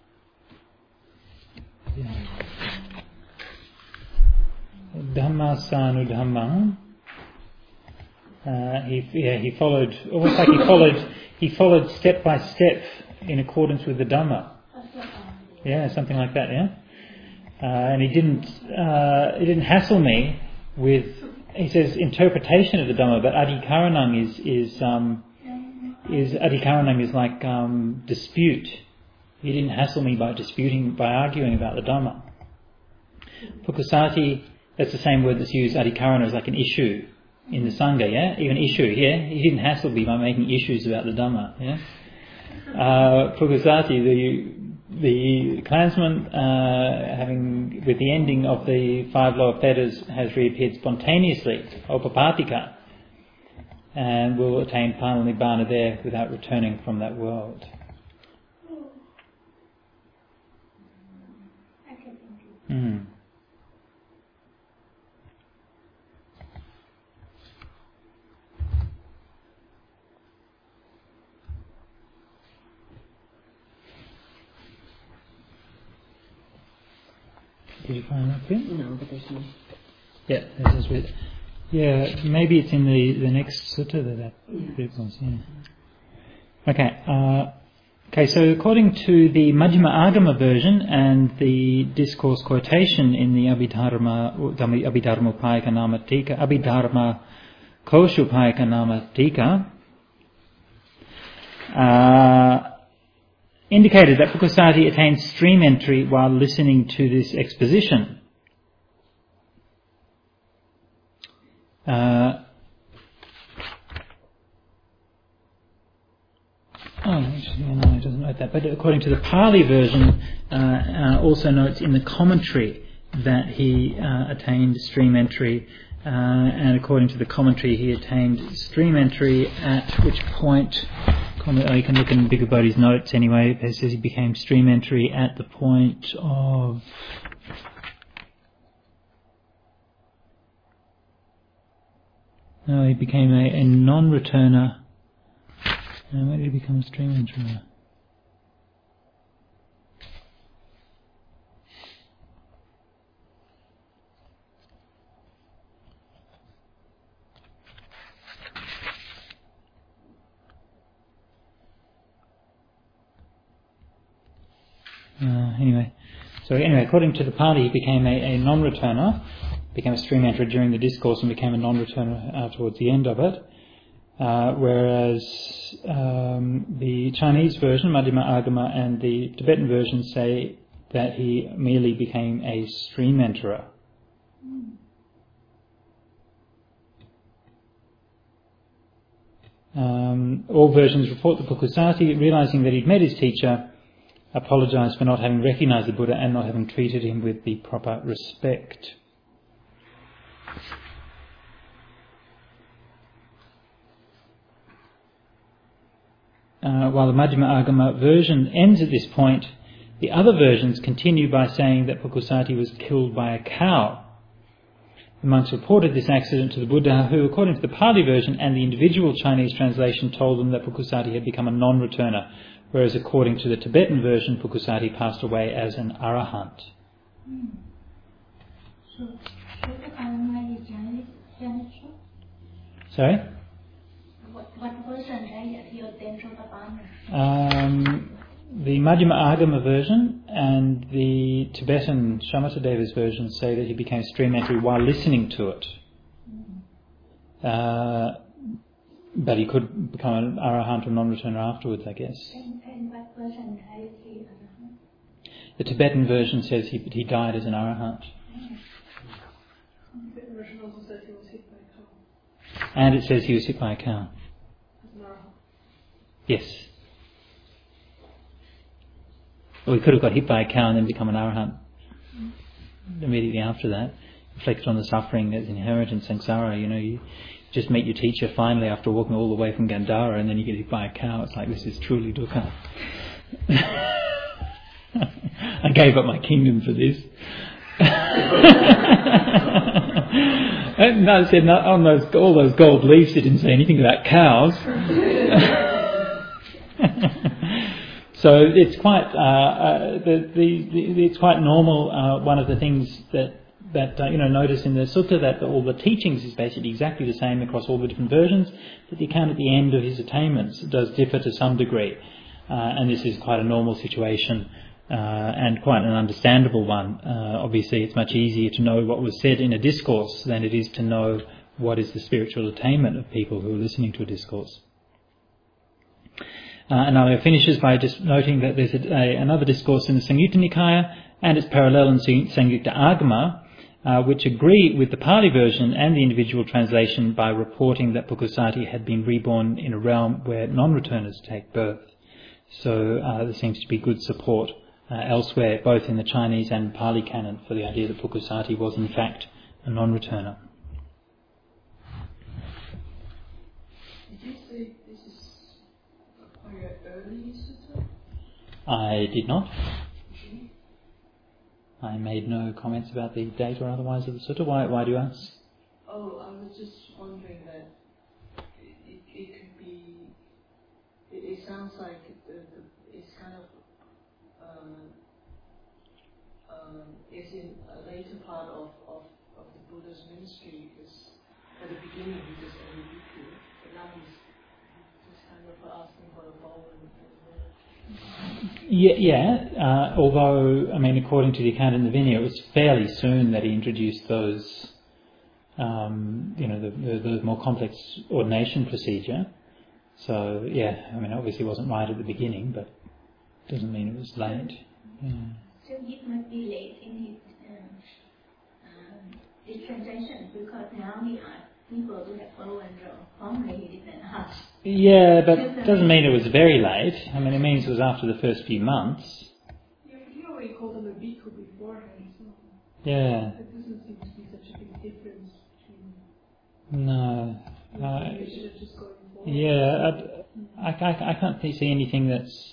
Dhammasanu Dhammang. He followed, almost like he followed step by step in accordance with the Dhamma. Yeah, something like that. Yeah, and he didn't hassle me with. He says interpretation of the Dhamma, but adhikaranang is adhikaranang is like dispute. He didn't hassle me by arguing about the Dhamma. Pukusati, that's the same word that's used. Adhikarana is like an issue in the Sangha, yeah? Even issue, yeah? He didn't hassle me by making issues about the Dhamma, yeah? Pukusati, the clansman, having, with the ending of the 5 lower fetters, has reappeared spontaneously, Opapatika, and will attain final Nibbana there without returning from that world. Mm. Did you find that bit? No, but there's no. Yeah, there's this bit. Yeah, maybe it's in the next sutta that bit was. Yeah. Okay. Okay. So according to the Majjhima Agama version and the discourse quotation in the Abhidharmopayika Nama Tika, Abhidharma Koshupayika Nama Tika, indicated that Pukusati attained stream entry while listening to this exposition. It doesn't note that. But according to the Pali version, also notes in the commentary that he attained stream entry. And according to the commentary, he attained stream entry at which point... You can look in Bhikkhu Bodhi's notes anyway. It says he became stream entry at the point of... No, he became a non-returner. And when did he become a stream entry? Anyway, according to the Pali, he became a non-returner, became a stream entry during the discourse and became a non-returner towards the end of it. Whereas the Chinese version, Majjhima Agama, and the Tibetan version say that he merely became a stream enterer. All versions report that Pukusati, realizing that he'd met his teacher, apologized for not having recognized the Buddha and not having treated him with the proper respect. While the Majjhima Agama version ends at this point, the other versions continue by saying that Pukusati was killed by a cow. The monks reported this accident to the Buddha, who, according to the Pali version and the individual Chinese translation, told them that Pukusati had become a non-returner, whereas according to the Tibetan version, Pukusati passed away as an arahant. Sorry? What version that he obtained from the Pali? The Majjhima Agama version and the Tibetan Shamathadeva's version say that he became stream entry while listening to it. But he could become an arahant or non-returner afterwards, I guess. And what version is he arahant? The Tibetan version says he died as an arahant. The Tibetan version also says he was hit by a cow. And it says he was hit by a cow. As an arahant. Yes. Well, he could have got hit by a cow and then become an arahant immediately after that. Reflect on the suffering that's inherent in samsara. You just meet your teacher finally after walking all the way from Gandhara, and then you get hit by a cow. It's like, this is truly dukkha. I gave up my kingdom for this. And I said, no, on all those gold leaves, it didn't say anything about cows. So it's quite it's quite normal. One of the things that notice in the sutta that all the teachings is basically exactly the same across all the different versions, but the account at the end of his attainments does differ to some degree, and this is quite a normal situation and quite an understandable one. Obviously, it's much easier to know what was said in a discourse than it is to know what is the spiritual attainment of people who are listening to a discourse. And I finishes by just noting that there's another discourse in the Samyutta Nikaya and its parallel in Samyutta Agama, which agree with the Pali version and the individual translation by reporting that Pukusati had been reborn in a realm where non-returners take birth. So there seems to be good support elsewhere, both in the Chinese and Pali canon, for the idea that Pukusati was in fact a non-returner. Did you say this is quite early sutta? I did not. I made no comments about the date or otherwise of the sutta. Why do you ask? Oh, I was just wondering that it could be. It sounds like it's kind of it's in a later part of the Buddha's ministry, because at the beginning he just only bhikkhu, but now he's just kind of asking for a bowl and although, according to the account in the Vinaya, it was fairly soon that he introduced those, the more complex ordination procedure. So, obviously it wasn't right at the beginning, but it doesn't mean it was late. Yeah. So it must be late in his translation, because now we are people who have bow and draw. Formerly he didn't ask. Yeah, but it doesn't mean it was very late. It means it was after the first few months. Yeah, but you already called him a bhikkhu beforehand, so yeah. it doesn't seem to be such a big difference between. No. You should have just gone forward. Yeah, I can't see anything that's.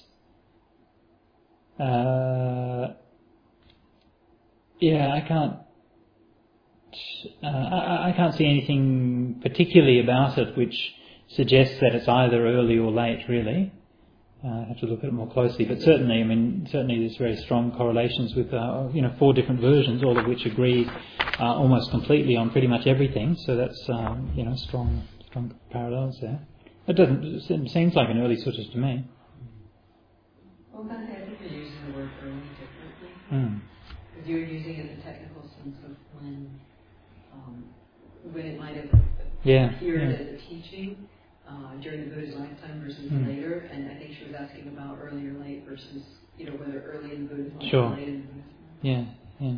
I can't see anything particularly about it which suggests that it's either early or late, really. I have to look at it more closely, but certainly there's very strong correlations with 4 different versions, all of which agree almost completely on pretty much everything. So that's strong parallels there. It seems like an early sutta to me. Well, I think you're using the word early differently. Because you're using it in the technical sense of when it might have appeared as a teaching during the Buddha's lifetime versus later, and I think she was asking about early or late versus whether early in the Buddha's life or late in the Buddha's life. Yeah.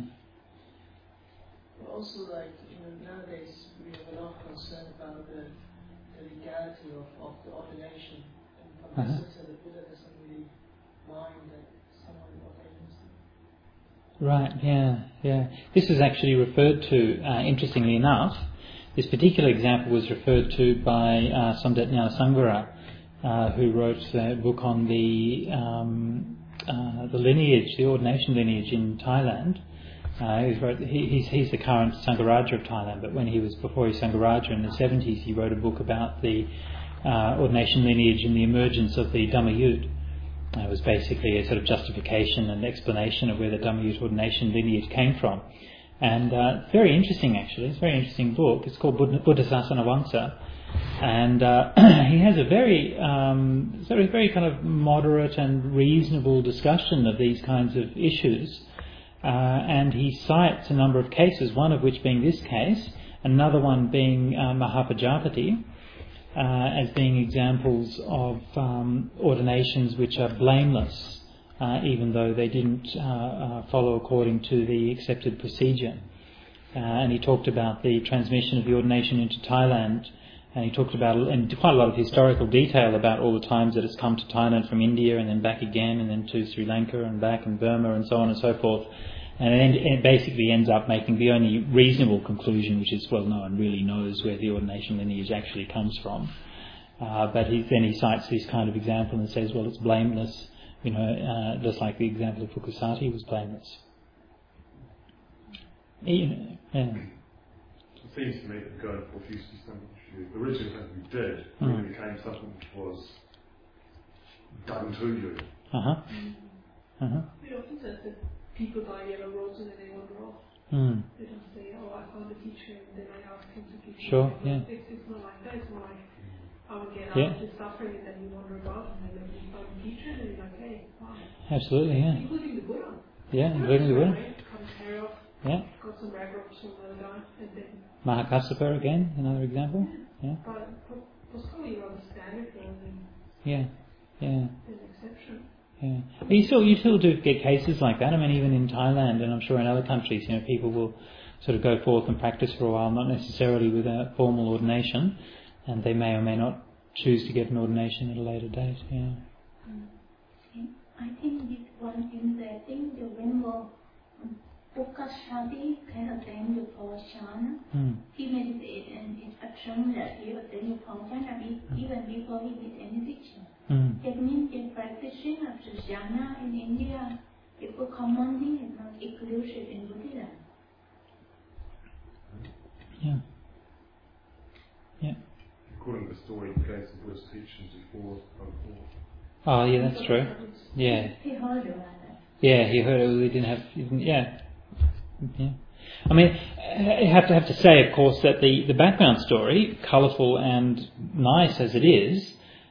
Also, nowadays we have a lot of concern about the legality of the ordination, and from the sutta, the Buddha doesn't really mind that someone ordains. Right, yeah. This is actually referred to, interestingly enough. This particular example was referred to by Somdet Jnanasangvara, who wrote a book on the lineage, the ordination lineage in Thailand. He's the current Sangharaja of Thailand, but before he was Sangharaja in the 70s, he wrote a book about the ordination lineage and the emergence of the Dhammayut. It was basically a sort of justification and explanation of where the Dhammayut ordination lineage came from. And very interesting, actually. It's a very interesting book. It's called Buddhasasana Vamsa. And he has a very kind of moderate and reasonable discussion of these kinds of issues. And he cites a number of cases, one of which being this case, another one being Mahapajapati, as being examples of ordinations which are blameless even though they didn't follow according to the accepted procedure. And he talked about the transmission of the ordination into Thailand, and he talked about in quite a lot of historical detail about all the times that it's come to Thailand from India and then back again and then to Sri Lanka and back and Burma and so on and so forth. And it basically ends up making the only reasonable conclusion, which is, well, no one really knows where the ordination lineage actually comes from. But he cites this kind of example and says, well, it's blameless, just like the example of Fukusati was blameless. It seems to me that going for used to be something which you originally something you did, when it became something which was done to you. We often says that people buy yellow roads and then they wander off. They don't say, I found a teacher and then I asked him to teach me. Sure, yeah. It's not like that. It's more like, I would get out of the suffering and then you wander about and then you find a teacher and then you're like, hey, wow. Absolutely, yeah. Including the Buddha. Yeah, including the Buddha. Comes hair off. Yeah. Got some records from another guy and then... Mahakassapa again, another example. Yeah. But possibly rather standard rather than an exception. Yeah. But you still do get cases like that. I mean, even in Thailand and I'm sure in other countries, people will sort of go forth and practice for a while, not necessarily with a formal ordination, and they may or may not choose to get an ordination at a later date. Yeah. I think this one thing that I think the when Pukashati kind of attained the Pavashana, he meditated and it attuned that he attained the Pavashana even before he did any diksha. That means in practicing of jhana in India, it's a common thing, it's not exclusive in Buddhism. Yeah. According to the story, he gave some Buddhist teachings before. Oh, yeah, that's true. Yeah. He heard about that. Yeah, he heard it. Yeah. I mean, I have to say, of course, that the background story, colourful and nice as it is,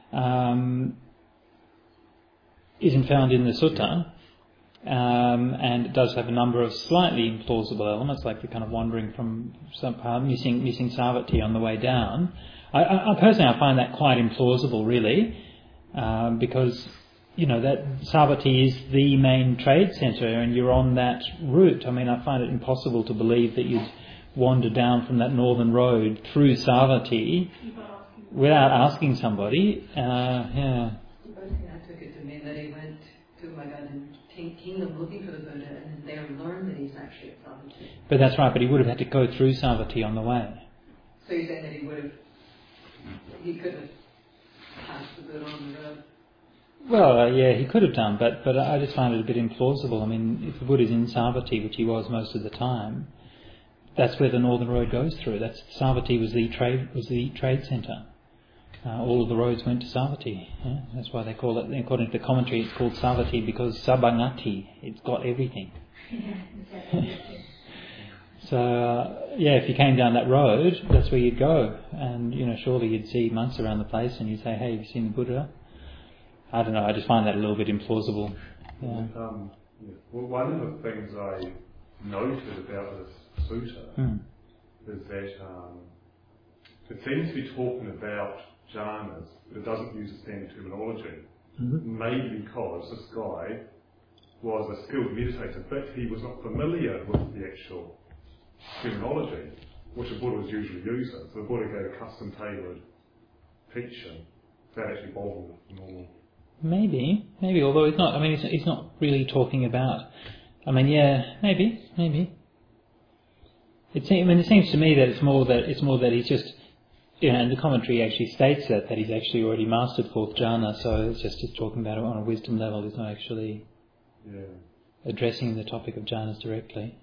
isn't found in the sutta, and it does have a number of slightly implausible elements, like the kind of wandering from some part, missing Savatthi on the way down. I personally find that quite implausible, really, because that Savatthi is the main trade centre and you're on that route. I mean, I find it impossible to believe that you'd wander down from that northern road through Savatthi without asking somebody. I took it to mean that he went to Magadhan Kingdom looking for the Buddha and then there learned that he's actually at Savatthi. But that's right, but he would have had to go through Savatthi on the way. So you're saying that he could have passed the Buddha on the road? Well, he could have done, but I just find it a bit implausible. I mean, if the Buddha's in Savatthi, which he was most of the time, that's where the northern road goes through. Savatthi was the trade centre. All of the roads went to Savatthi. Yeah? That's why they call it, according to the commentary, it's called Savatthi because Sabangati, it's got everything. So, if you came down that road, that's where you'd go. And, surely you'd see monks around the place and you'd say, hey, have you seen the Buddha? I don't know, I just find that a little bit implausible. Yeah. Well, one of the things I noted about this sutta is that it seems to be talking about jhanas. It doesn't use a standard terminology. Maybe because this guy was a skilled meditator, but he was not familiar with the actual terminology, which the Buddha was usually using. So the Buddha gave a custom-tailored teaching that actually bothered the normal. Maybe, although it's not. I mean, it's not really talking about. I mean, maybe. It seems to me that it's more that he's just, and the commentary actually states that he's actually already mastered fourth jhana. So it's just talking about it on a wisdom level. It's not actually addressing the topic of jhanas directly.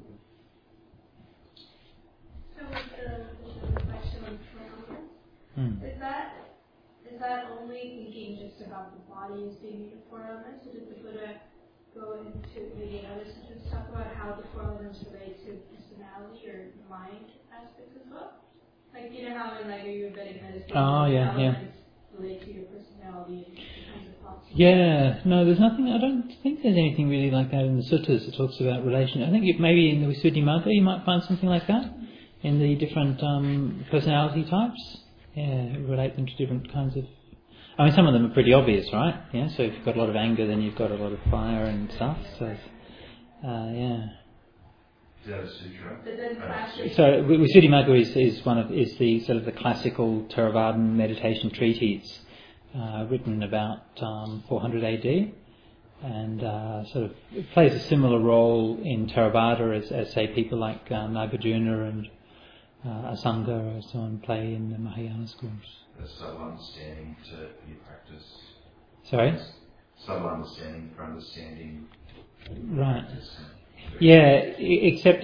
So with the question on trauma, is that only thinking just about the body as being the four elements, or did the Buddha go into maybe another sentence talk about how the four elements relate to personality or mind aspects as well? Like, how in Ayurvedic medicine, elements relate to your personality and the kinds of thoughts. Yeah, no, there's nothing. I don't think there's anything really like that in the suttas that talks about relation. I think maybe in the Visuddhimagga you might find something like that in the different personality types. Yeah, relate them to different kinds of. I mean, some of them are pretty obvious, right? Yeah. So if you've got a lot of anger, then you've got a lot of fire and stuff. So, yeah. Is that a sutra? So Visuddhimagga is the sort of the classical Theravadan meditation treatise, written about 400 AD, and sort of it plays a similar role in Theravada as say people like Nagarjuna and Asanga or so on play in the Mahayana schools. The subtle understanding to your practice. Sorry? Subtle understanding for understanding. Right. Yeah, except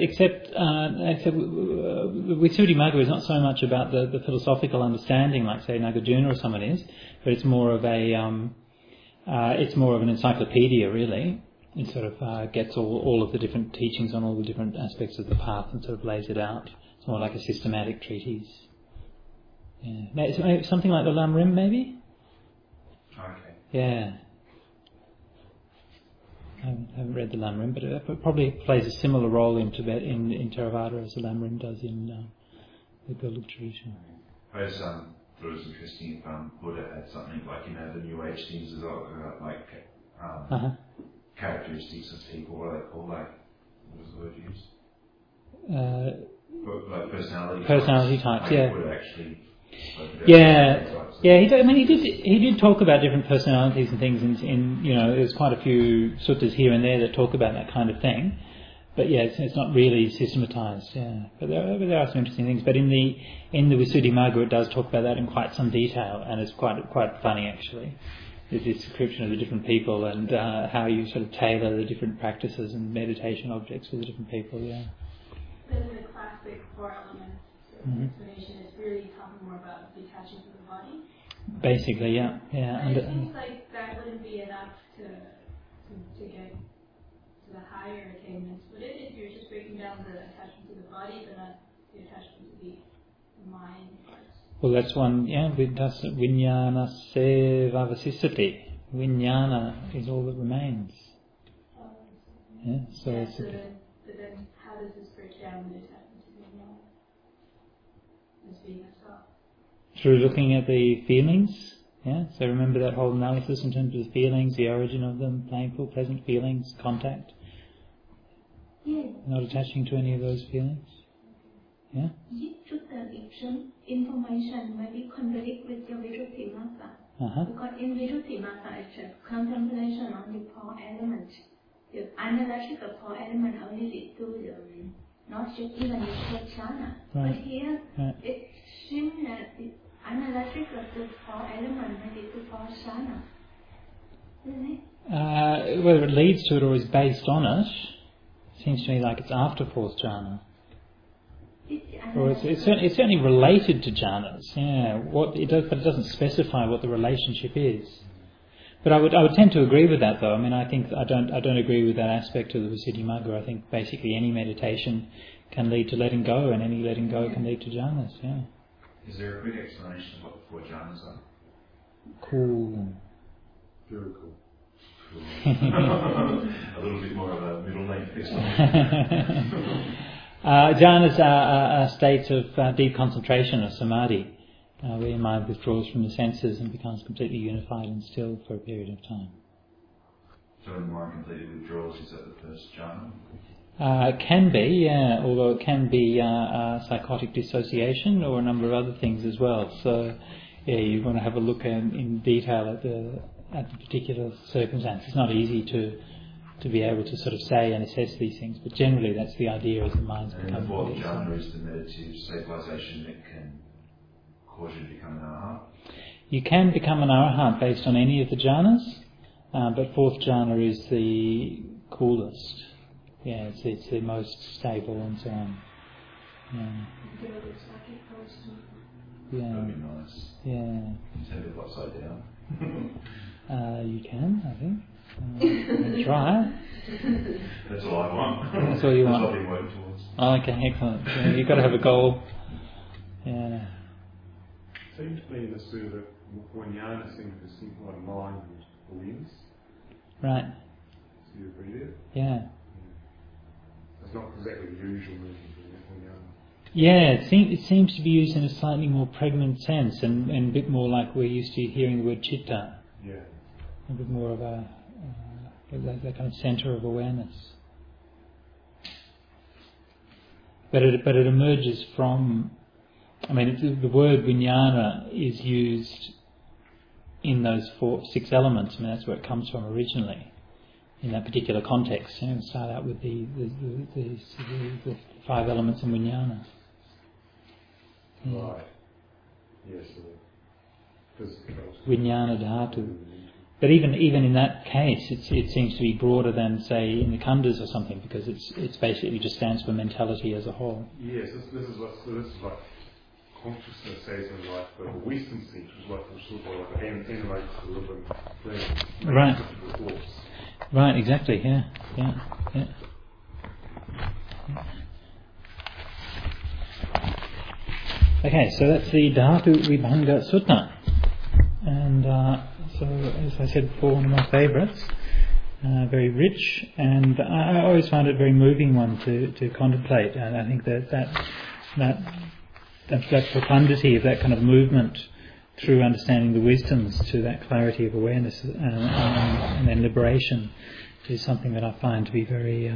Visuddhimagga is not so much about the philosophical understanding, like say Nagarjuna or someone is, but it's more of an encyclopedia really. It sort of gets all of the different teachings on all the different aspects of the path and sort of lays it out. It's more like a systematic treatise. Yeah, maybe something like the Lam Rim, maybe. Okay. Yeah. I haven't read the Lam Rim, but it probably plays a similar role in Tibet in Theravada as the Lam Rim does in the Gurukh tradition. I just thought it was interesting if Buddha had something like, the New Age things as well, like characteristics of people, what are they called? Like, what was the word used? Like personality types. Yeah. Buddha actually. Yeah. He did talk about different personalities and things. In there's quite a few suttas here and there that talk about that kind of thing. But yeah, it's not really systematized. Yeah, but there are some interesting things. But in the Visuddhimagga, it does talk about that in quite some detail, and it's quite funny actually. There's this description of the different people and how you sort of tailor the different practices and meditation objects for the different people. Yeah. Then the classic 4 elements explanation is really talking more about detaching from the body. Basically, yeah. But it seems like that wouldn't be enough to get to the higher attainments. Would it, if you're just breaking down the attachment to the body, but not the attachment to the mind parts? Well, that's one. Yeah, Vijnana seva vasisati. Vijnana is all that remains. Yeah. So yeah, it's. But then, how does this break down the attachment to the mind as being a self? Through looking at the feelings, yeah. So remember that whole analysis in terms of the feelings, the origin of them, painful, pleasant feelings, contact. Yes. Not attaching to any of those feelings. Yeah. Information may be contradict with your Visuddhimagga. Because in Visuddhimagga it's a contemplation on the 4 elements. The analytic of 4 elements only lead to the not just even the 4th jhana. Right. But here it seems that the analytic of the 4 elements may lead to 4th jhana. Isn't it? Whether it leads to it or is based on it, seems to me like it's after 4th jhana. Or it's certainly related to jhanas. Yeah, but it doesn't specify what the relationship is. But I would tend to agree with that, though. I mean, I don't agree with that aspect of the Visuddhimagga. I think basically any meditation can lead to letting go, and any letting go can lead to jhanas. Yeah. Is there a quick explanation of what the 4 jhanas are? Cool. Very cool. A little bit more of a middle length explanation. Jhanas are states of deep concentration or samadhi, where your mind withdraws from the senses and becomes completely unified and still for a period of time. So when the mind completely withdraws, is that the 1st jhana? It can be, yeah, although it can be psychotic dissociation or a number of other things as well. So, yeah, you want to have a look in detail at the particular circumstance. It's not easy to be able to sort of say and assess these things, but generally that's the idea, as the mind's become. And the 4th jhana is the meditative stabilization that can cause you to become an arahant. You can become an arahant based on any of the jhanas, but 4th jhana is the coolest. Yeah, it's the most stable and so on. Yeah. That'd be nice. Yeah. Turn it upside down. You can, I think. Try. That's all I want. That's all you want. That's what I've been working towards. Okay, excellent. Yeah, you've got to have a goal. Yeah. Seems to me in the Sutta that Vijnana seems to simplify mind and awareness. Right. So you agree there? Yeah. It's not exactly the usual meaning of Vijnana. Yeah, it seems to be used in a slightly more pregnant sense and a bit more like we're used to hearing the word chitta. Yeah. A bit more of that kind of centre of awareness. But it emerges from, the word vijnana is used in those 6 elements. That's where it comes from originally, in that particular context. We start out with the 5 elements in vijnana. Right. Yes. Vijnana dhatu. But even in that case, it seems to be broader than, say, in the khandhas or something, because it's basically just stands for mentality as a whole. Yes, this is like consciousness says in like the Western sense, which is like animates the living thing. Right. Right. Exactly. Yeah. Okay, so that's the Dhatu Vibhanga Sutta, and so as I said before, one of my favourites. Very rich, and I always find it a very moving one to contemplate, and I think that profundity of that kind of movement through understanding the wisdoms to that clarity of awareness and then liberation is something that I find to be very,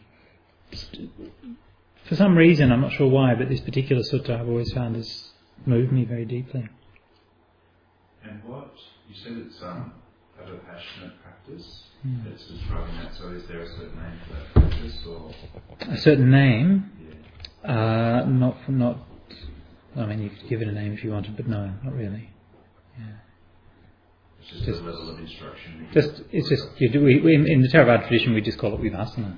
for some reason, I'm not sure why, but this particular sutta I've always found has moved me very deeply. And what you said, it's a passionate practice. It's describing that. So, is there a certain name for that practice, or a certain name? Yeah. Not. You could give it a name if you wanted, but no, not really. Yeah. It's just a level of instruction. In the Theravada tradition, we just call it vipassana.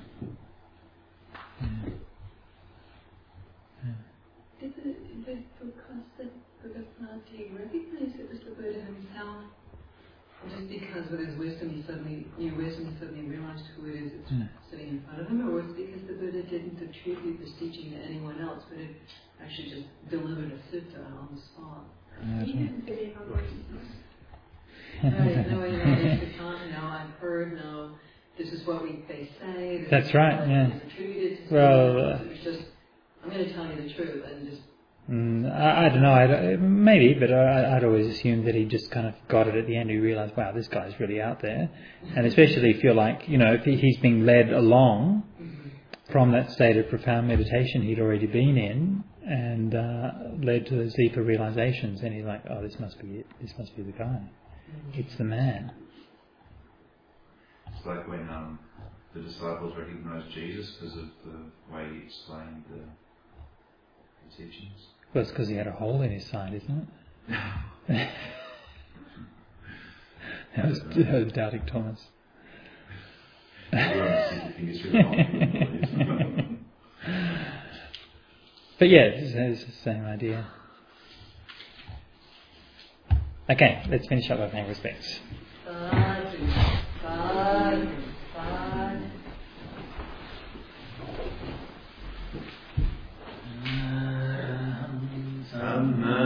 Did the Buddhapati recognize it was the Buddha himself? Or just because with his wisdom he suddenly realized who it is that's sitting in front of him? Or was it because the Buddha didn't attribute this teaching to anyone else, but it actually just delivered a sutta on the spot? He didn't sit in on it. Right, no, I've heard, this is what they say. That's right, yeah. Well, it was just, I'm going to tell you the truth and just... I don't know, maybe, but I'd always assumed that he just kind of got it at the end. He realised, wow, this guy's really out there. And especially if you're like, if he's being led along from that state of profound meditation he'd already been in and led to those deeper realisations, and he's like, oh, this must be it. This must be the guy. It's the man. It's like when the disciples recognised Jesus because of the way he explained the teachings. Well, it's because he had a hole in his side, isn't it? that was doubting Thomas. But yeah, it's the same idea. Okay, let's finish up by paying respects. Sadhu.